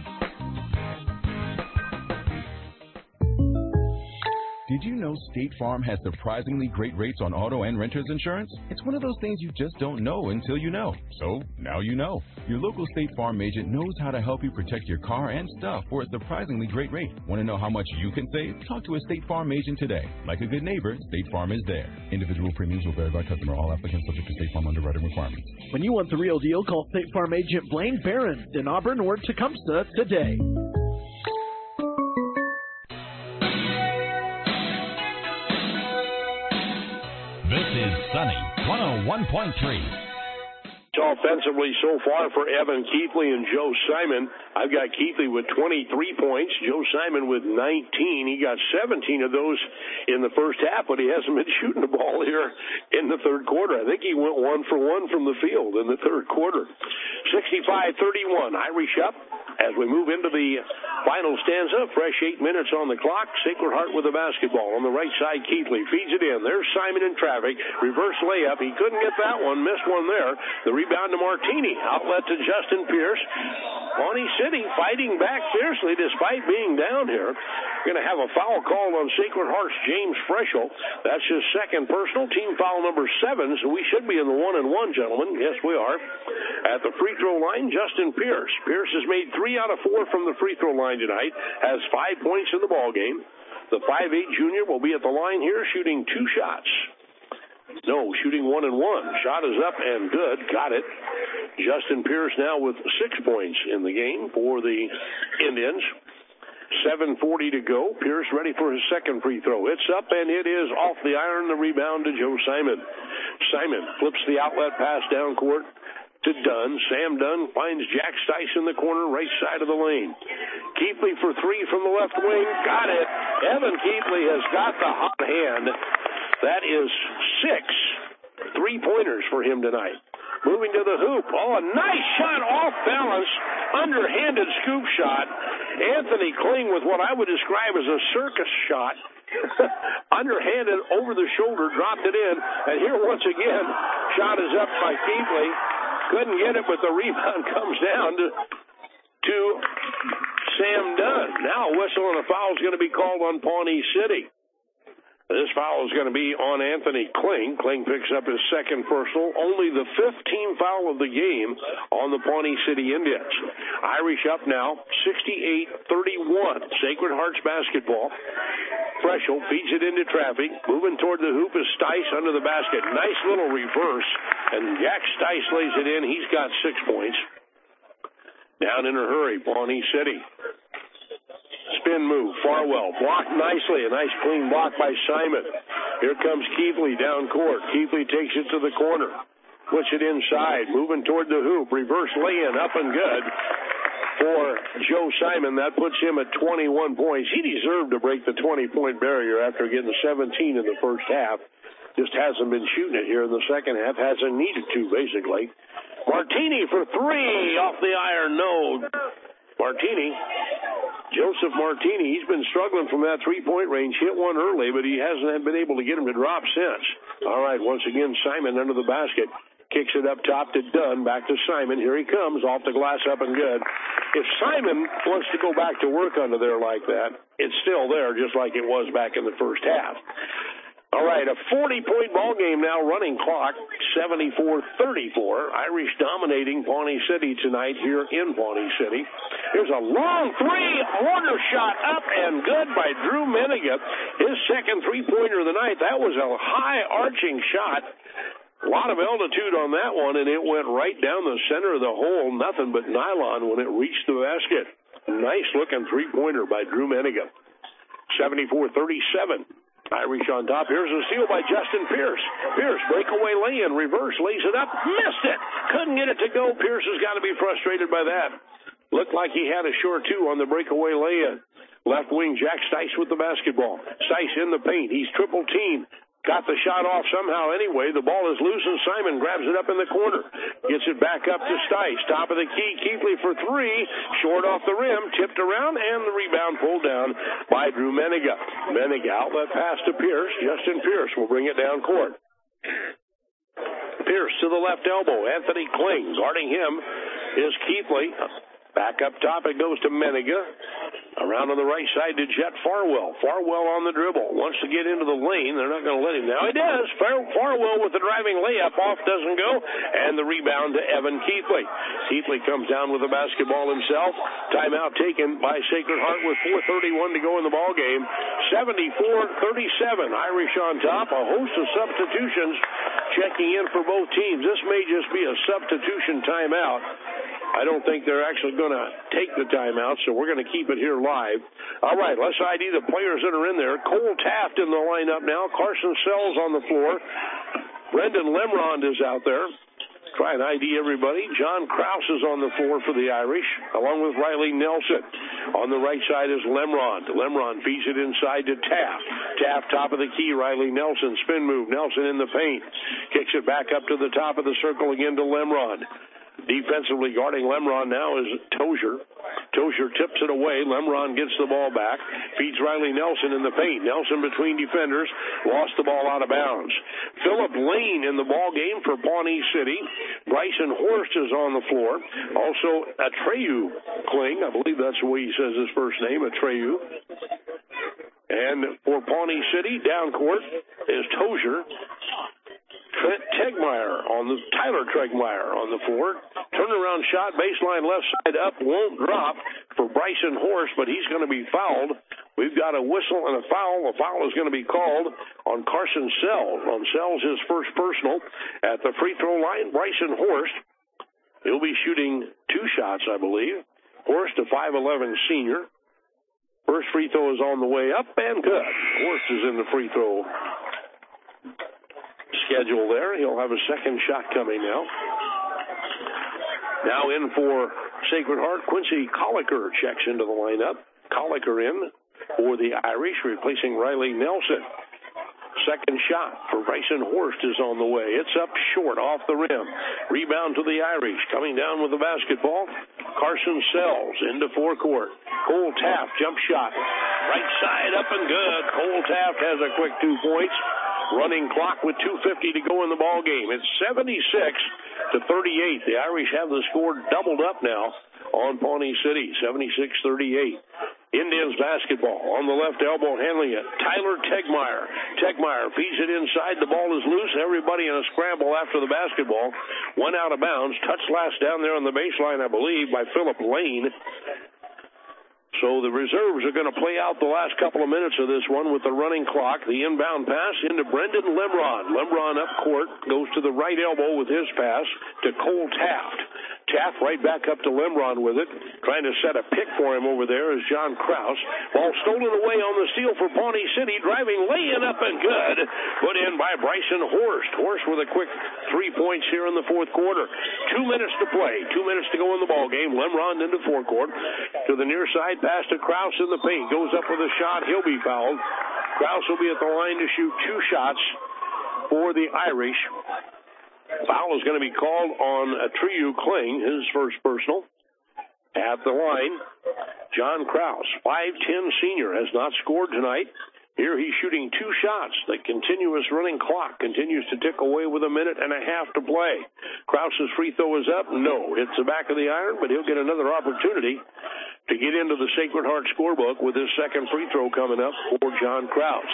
Speaker 5: Did you know State Farm has surprisingly great rates on auto and renter's insurance? It's one of those things you just don't know until you know. So, now you know. Your local State Farm agent knows how to help you protect your car and stuff for a surprisingly great rate. Want to know how much you can save? Talk to a State Farm agent today. Like a good neighbor, State Farm is there. Individual premiums will vary by customer. All applicants subject to State Farm underwriting requirements.
Speaker 20: When you want the real deal, call State Farm agent Blaine Barron in Auburn or Tecumseh today.
Speaker 1: This is Sunny one oh one point three.
Speaker 2: Offensively so far for Evan Keithley and Joe Simon. I've got Keithley with twenty-three points, Joe Simon with nineteen. He got seventeen of those in the first half, but he hasn't been shooting the ball here in the third quarter. I think he went one for one from the field in the third quarter. sixty-five thirty-one, Irish up. As we move into the final stanza, fresh eight minutes on the clock. Sacred Heart with the basketball. On the right side, Keithley feeds it in. There's Simon in traffic. Reverse layup. He couldn't get that one. Missed one there. The rebound to Martini. Outlet to Justin Pierce. Pawnee City fighting back fiercely despite being down here. Going to have a foul called on Sacred Heart's James Freschel. That's his second personal. Team foul number seven, so we should be in the one and one, gentlemen. Yes, we are. At the free throw line, Justin Pierce. Pierce has made three out of four from the free throw line tonight. Has five points in the ball game. The five eight junior will be at the line here shooting two shots. No, shooting one and one. Shot is up and good. Got it. Justin Pierce now with six points in the game for the Indians. seven forty to go. Pierce ready for his second free throw. It's up and it is off the iron. The rebound to Joe Simon. Simon flips the outlet pass down court to Dunn. Sam Dunn finds Jack Stice in the corner, right side of the lane. Keithley for three from the left wing. Got it. Evan Keithley has got the hot hand. That is six three-pointers for him tonight. Moving to the hoop. Oh, a nice shot off balance. Underhanded scoop shot. Anthony Kling with what I would describe as a circus shot. Underhanded over the shoulder, dropped it in. And here once again, shot is up by Keithley. Couldn't get it, but the rebound comes down to, to Sam Dunn. Now a whistle and a foul is going to be called on Pawnee City. This foul is going to be on Anthony Kling. Kling picks up his second personal, only the fifteenth foul of the game on the Pawnee City Indians. Irish up now, sixty-eight thirty-one. Sacred Hearts basketball. Freschel feeds it into traffic. Moving toward the hoop is Stice under the basket. Nice little reverse, and Jack Stice lays it in. He's got six points. Down in a hurry, Pawnee City. Spin move, Farwell, blocked nicely, a nice clean block by Simon. Here comes Keithley down court. Keithley takes it to the corner, puts it inside, moving toward the hoop, reverse lay-in, up and good for Joe Simon. That puts him at twenty-one points. He deserved to break the twenty-point barrier after getting seventeen in the first half. Just hasn't been shooting it here in the second half, hasn't needed to, basically. Martini for three, off the iron, no. Martini, Joseph Martini, he's been struggling from that three-point range. Hit one early, but he hasn't been able to get him to drop since. All right, once again, Simon under the basket. Kicks it up top to Dunn. Back to Simon. Here he comes. Off the glass, up and good. If Simon wants to go back to work under there like that, it's still there, just like it was back in the first half. All right, a forty-point ball game now, running clock, seventy-four thirty-four. Irish dominating Pawnee City tonight here in Pawnee City. Here's a long three-quarter shot up and good by Drew Meniga. His second three-pointer of the night. That was a high-arching shot. A lot of altitude on that one, and it went right down the center of the hole. Nothing but nylon when it reached the basket. Nice-looking three-pointer by Drew Meniga. seventy-four thirty-seven. Irish on top. Here's a steal by Justin Pierce. Pierce, breakaway lay-in, reverse, lays it up, missed it. Couldn't get it to go. Pierce has got to be frustrated by that. Looked like he had a short two on the breakaway lay-in. Left wing, Jack Stice with the basketball. Stice in the paint. He's triple teamed. Got the shot off somehow anyway. The ball is loose, and Simon grabs it up in the corner. Gets it back up to Stice. Top of the key, Keithley for three. Short off the rim, tipped around, and the rebound pulled down by Drew Meniga. Meniga outlet pass to Pierce. Justin Pierce will bring it down court. Pierce to the left elbow. Anthony Kling. Guarding him is Keithley. Back up top, it goes to Meniga. Around on the right side to Jet Farwell. Farwell on the dribble. Wants to get into the lane. They're not going to let him. Now he does. Far- Farwell with the driving layup. Off doesn't go. And the rebound to Evan Keithley. Keithley comes down with the basketball himself. Timeout taken by Sacred Heart with four thirty-one to go in the ball game. seventy-four thirty-seven. Irish on top. A host of substitutions checking in for both teams. This may just be a substitution timeout. I don't think they're actually going to take the timeout, so we're going to keep it here live. All right, let's I D the players that are in there. Cole Taft in the lineup now. Carson Sells on the floor. Brendan Lemrond is out there. Try and I D everybody. John Krause is on the floor for the Irish, along with Riley Nelson. On the right side is Lemrond. Lemrond feeds it inside to Taft. Taft, top of the key. Riley Nelson, spin move. Nelson in the paint. Kicks it back up to the top of the circle again to Lemrond. Defensively guarding Lemron now is Tozier. Tozier tips it away. Lemron gets the ball back. Feeds Riley Nelson in the paint. Nelson between defenders. Lost the ball out of bounds. Philip Lane in the ball game for Pawnee City. Bryson Horst is on the floor. Also, Atreyu Kling. I believe that's the way he says his first name, Atreyu. And for Pawnee City, down court is Tozier. Trent Tegmeyer on the Tyler Tegmeyer on the floor. Turnaround shot, baseline left side up, won't drop for Bryson Horst, but he's going to be fouled. We've got a whistle and a foul. A foul is going to be called on Carson Sells. On Sells, his first personal at the free throw line. Bryson Horst, he'll be shooting two shots, I believe. Horst, a five eleven senior. First free throw is on the way up and good. Horst is in the free throw schedule there. He'll have a second shot coming now. Now in for Sacred Heart, Quincy Colliker checks into the lineup. Colliker in for the Irish, replacing Riley Nelson. Second shot for Bryson Horst is on the way. It's up short, off the rim. Rebound to the Irish. Coming down with the basketball, Carson Sells into forecourt. Cole Taft, jump shot. Right side up and good. Cole Taft has a quick two points. Running clock with two fifty to go in the ball game. It's seventy-six to thirty-eight. The Irish have the score doubled up now on Pawnee City, seventy-six thirty-eight. Indians basketball on the left elbow, handling it. Tyler Tegmeyer. Tegmeyer feeds it inside. The ball is loose. Everybody in a scramble after the basketball. One out of bounds. Touch last down there on the baseline, I believe, by Philip Lane. So the reserves are going to play out the last couple of minutes of this one with the running clock. The inbound pass into Brendan Lemron. Lemron up court, goes to the right elbow with his pass to Cole Taft. Taft right back up to Lemron with it. Trying to set a pick for him over there is John Krause. Ball stolen away on the steal for Pawnee City. Driving, laying up and good. Put in by Bryson Horst. Horst with a quick three points here in the fourth quarter. Two minutes to play. Two minutes to go in the ball game. Lemron into forecourt. To the near side, pass to Krause in the paint. Goes up with a shot. He'll be fouled. Krause will be at the line to shoot two shots for the Irish. Foul is going to be called on Atreyu Kling, his first personal. At the line, John Krause, five ten senior, has not scored tonight. Here he's shooting two shots. The continuous running clock continues to tick away with a minute and a half to play. Krause's free throw is up. No, hits the back of the iron, but he'll get another opportunity to get into the Sacred Heart scorebook with his second free throw coming up for John Krause.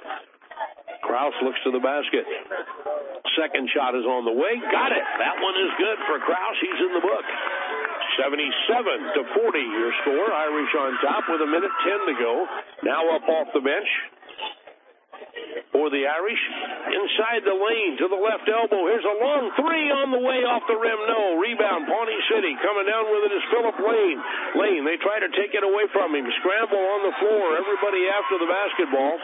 Speaker 2: Krause looks to the basket. Second shot is on the way. Got it. That one is good for Krause. He's in the book. seventy-seven to forty, your score. Irish on top with a minute ten to go. Now up off the bench for the Irish. Inside the lane to the left elbow. Here's a long three on the way off the rim. No. Rebound, Pawnee City. Coming down with it is Philip Lane. Lane, they try to take it away from him. Scramble on the floor. Everybody after the basketball.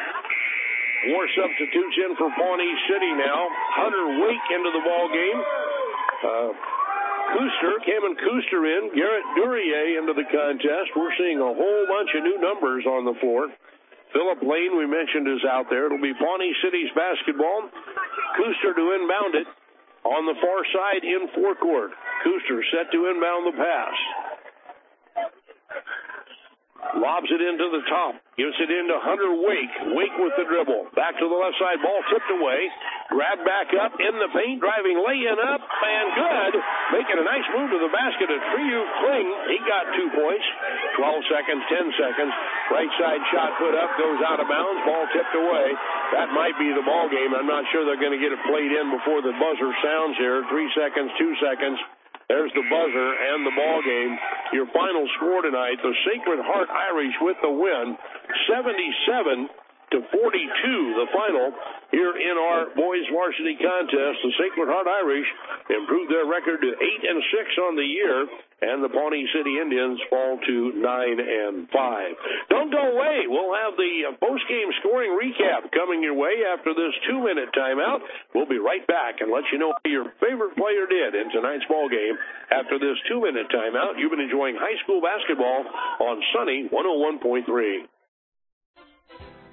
Speaker 2: More substitutes in for Pawnee City now. Hunter Wake into the ball game. Uh, Kuster, Cameron Kuster in. Garrett Duryea into the contest. We're seeing a whole bunch of new numbers on the floor. Philip Lane, we mentioned, is out there. It'll be Pawnee City's basketball. Kuster to inbound it on the far side in forecourt. Kuster set to inbound the pass. Lobs it into the top. Gives it into Hunter Wake. Wake with the dribble. Back to the left side. Ball tipped away. Grab back up in the paint. Driving, laying up, and good. Making a nice move to the basket. Atreyu Kling, he got two points. twelve seconds, ten seconds. Right side shot put up. Goes out of bounds. Ball tipped away. That might be the ball game. I'm not sure they're going to get it played in before the buzzer sounds here. Three seconds, two seconds. There's the buzzer and the ball game. Your final score tonight, the Sacred Heart Irish with the win, seventy-seven to forty-two, the final here in our boys varsity contest. The Sacred Heart Irish improved their record to eight and six on the year, and the Pawnee City Indians fall to nine and five. Don't go away. We'll have the post-game scoring recap coming your way after this two-minute timeout. We'll be right back and let you know how your favorite player did in tonight's ball game after this two-minute timeout. You've been enjoying high school basketball on Sunny one oh one point three.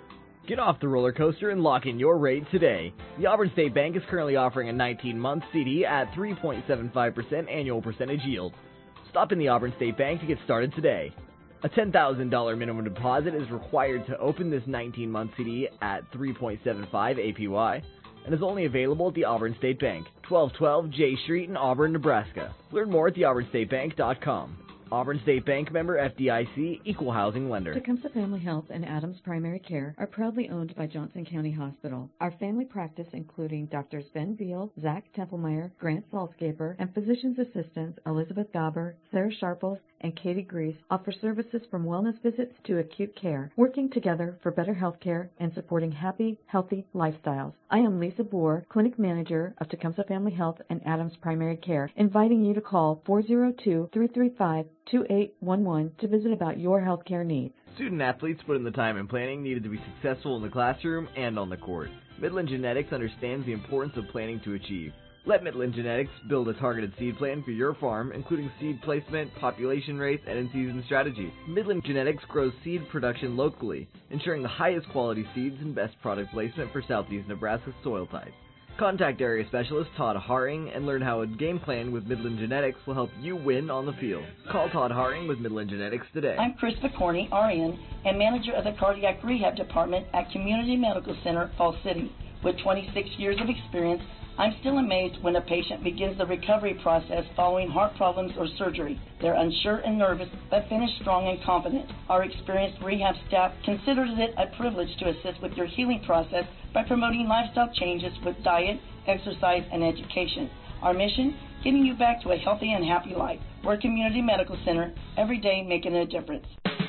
Speaker 6: Get off the roller coaster and lock in your rate today. The Auburn State Bank is currently offering a nineteen-month C D at three point seven five percent annual percentage yield. Stop in the Auburn State Bank to get started today. A ten thousand dollars minimum deposit is required to open this nineteen-month C D at three point seven five A P Y and is only available at the Auburn State Bank, twelve twelve J Street in Auburn, Nebraska. Learn more at the auburn state bank dot com. Auburn State Bank member F D I C, equal housing lender.
Speaker 7: Tecumseh Family Health and Adams Primary Care are proudly owned by Johnson County Hospital. Our family practice, including Doctors Ben Beal, Zach Templemeyer, Grant Salscaper, and physician's assistants Elizabeth Gauber, Sarah Sharples, and Katie Grease, offer services from wellness visits to acute care, working together for better health care and supporting happy, healthy lifestyles. I am Lisa Boer, Clinic Manager of Tecumseh Family Health and Adams Primary Care, inviting you to call four oh two, three three five, two eight one one to visit about your healthcare needs.
Speaker 6: Student athletes put in the time and planning needed to be successful in the classroom and on the court. Midland Genetics understands the importance of planning to achieve. Let Midland Genetics build a targeted seed plan for your farm, including seed placement, population rates, and in-season strategies. Midland Genetics grows seed production locally, ensuring the highest quality seeds and best product placement for southeast Nebraska's soil types. Contact area specialist Todd Haring and learn how a game plan with Midland Genetics will help you win on the field. Call Todd Haring with Midland Genetics today.
Speaker 9: I'm Chris McCorney, R N, and manager of the Cardiac Rehab Department at Community Medical Center, Falls City. With twenty-six years of experience, I'm still amazed when a patient begins the recovery process following heart problems or surgery. They're unsure and nervous, but finish strong and confident. Our experienced rehab staff considers it a privilege to assist with your healing process by promoting lifestyle changes with diet, exercise, and education. Our mission, getting you back to a healthy and happy life. We're a community medical center, every day making a difference.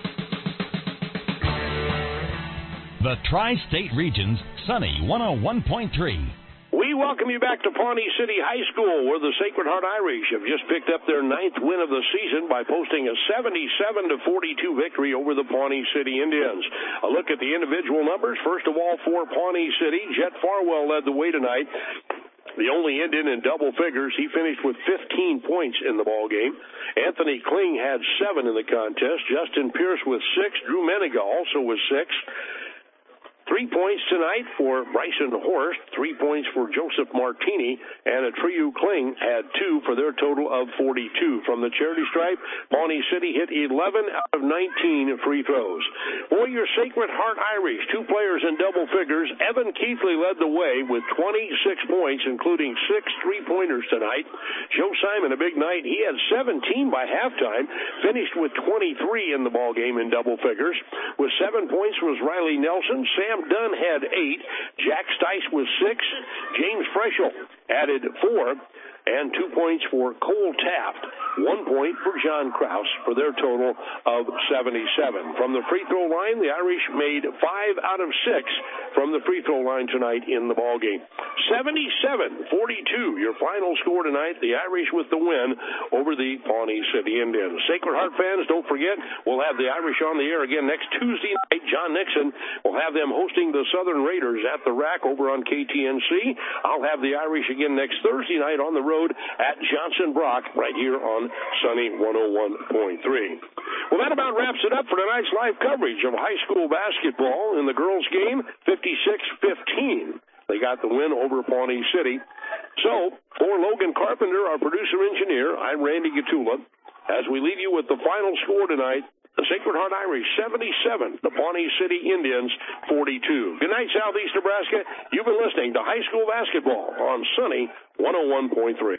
Speaker 10: The Tri-State Region's Sunny one oh one point three.
Speaker 2: We welcome you back to Pawnee City High School, where the Sacred Heart Irish have just picked up their ninth win of the season by posting a seventy-seven to forty-two victory over the Pawnee City Indians. A look at the individual numbers. First of all, for Pawnee City, Jet Farwell led the way tonight. The only Indian in double figures. He finished with fifteen points in the ball game. Anthony Kling had seven in the contest. Justin Pierce with six. Drew Meniga also with six. Three points tonight for Bryson Horst, three points for Joseph Martini, and Atriyu Kling had two for their total of forty-two. From the charity stripe, Pawnee City hit eleven out of nineteen free throws. For your Sacred Heart Irish, two players in double figures. Evan Keithley led the way with twenty-six points, including six three-pointers tonight. Joe Simon, a big night. He had seventeen by halftime, finished with twenty-three in the ballgame in double figures. With seven points was Riley Nelson. Sam Dunn had eight. Jack Stice with six. James Freschel added four. And two points for Cole Taft. One point for John Kraus for their total of seventy-seven. From the free throw line, the Irish made five out of six from the free throw line tonight in the ballgame. seventy-seven forty-two, your final score tonight. The Irish with the win over the Pawnee City Indians. Sacred Heart fans, don't forget, we'll have the Irish on the air again next Tuesday night. John Nixon will have them hosting the Southern Raiders at the Rack over on K T N C. I'll have the Irish again next Thursday night on the road at Johnson Brock right here on Sunny one oh one point three. Well, that about wraps it up for tonight's live coverage of high school basketball. In the girls' game, fifty-six fifteen. They got the win over Pawnee City. So, for Logan Carpenter, our producer-engineer, I'm Randy Gatula. As we leave you with the final score tonight, the Sacred Heart Irish, seventy-seven. The Pawnee City Indians, forty-two. Good night, Southeast Nebraska. You've been listening to high school basketball on Sunny one oh one point three.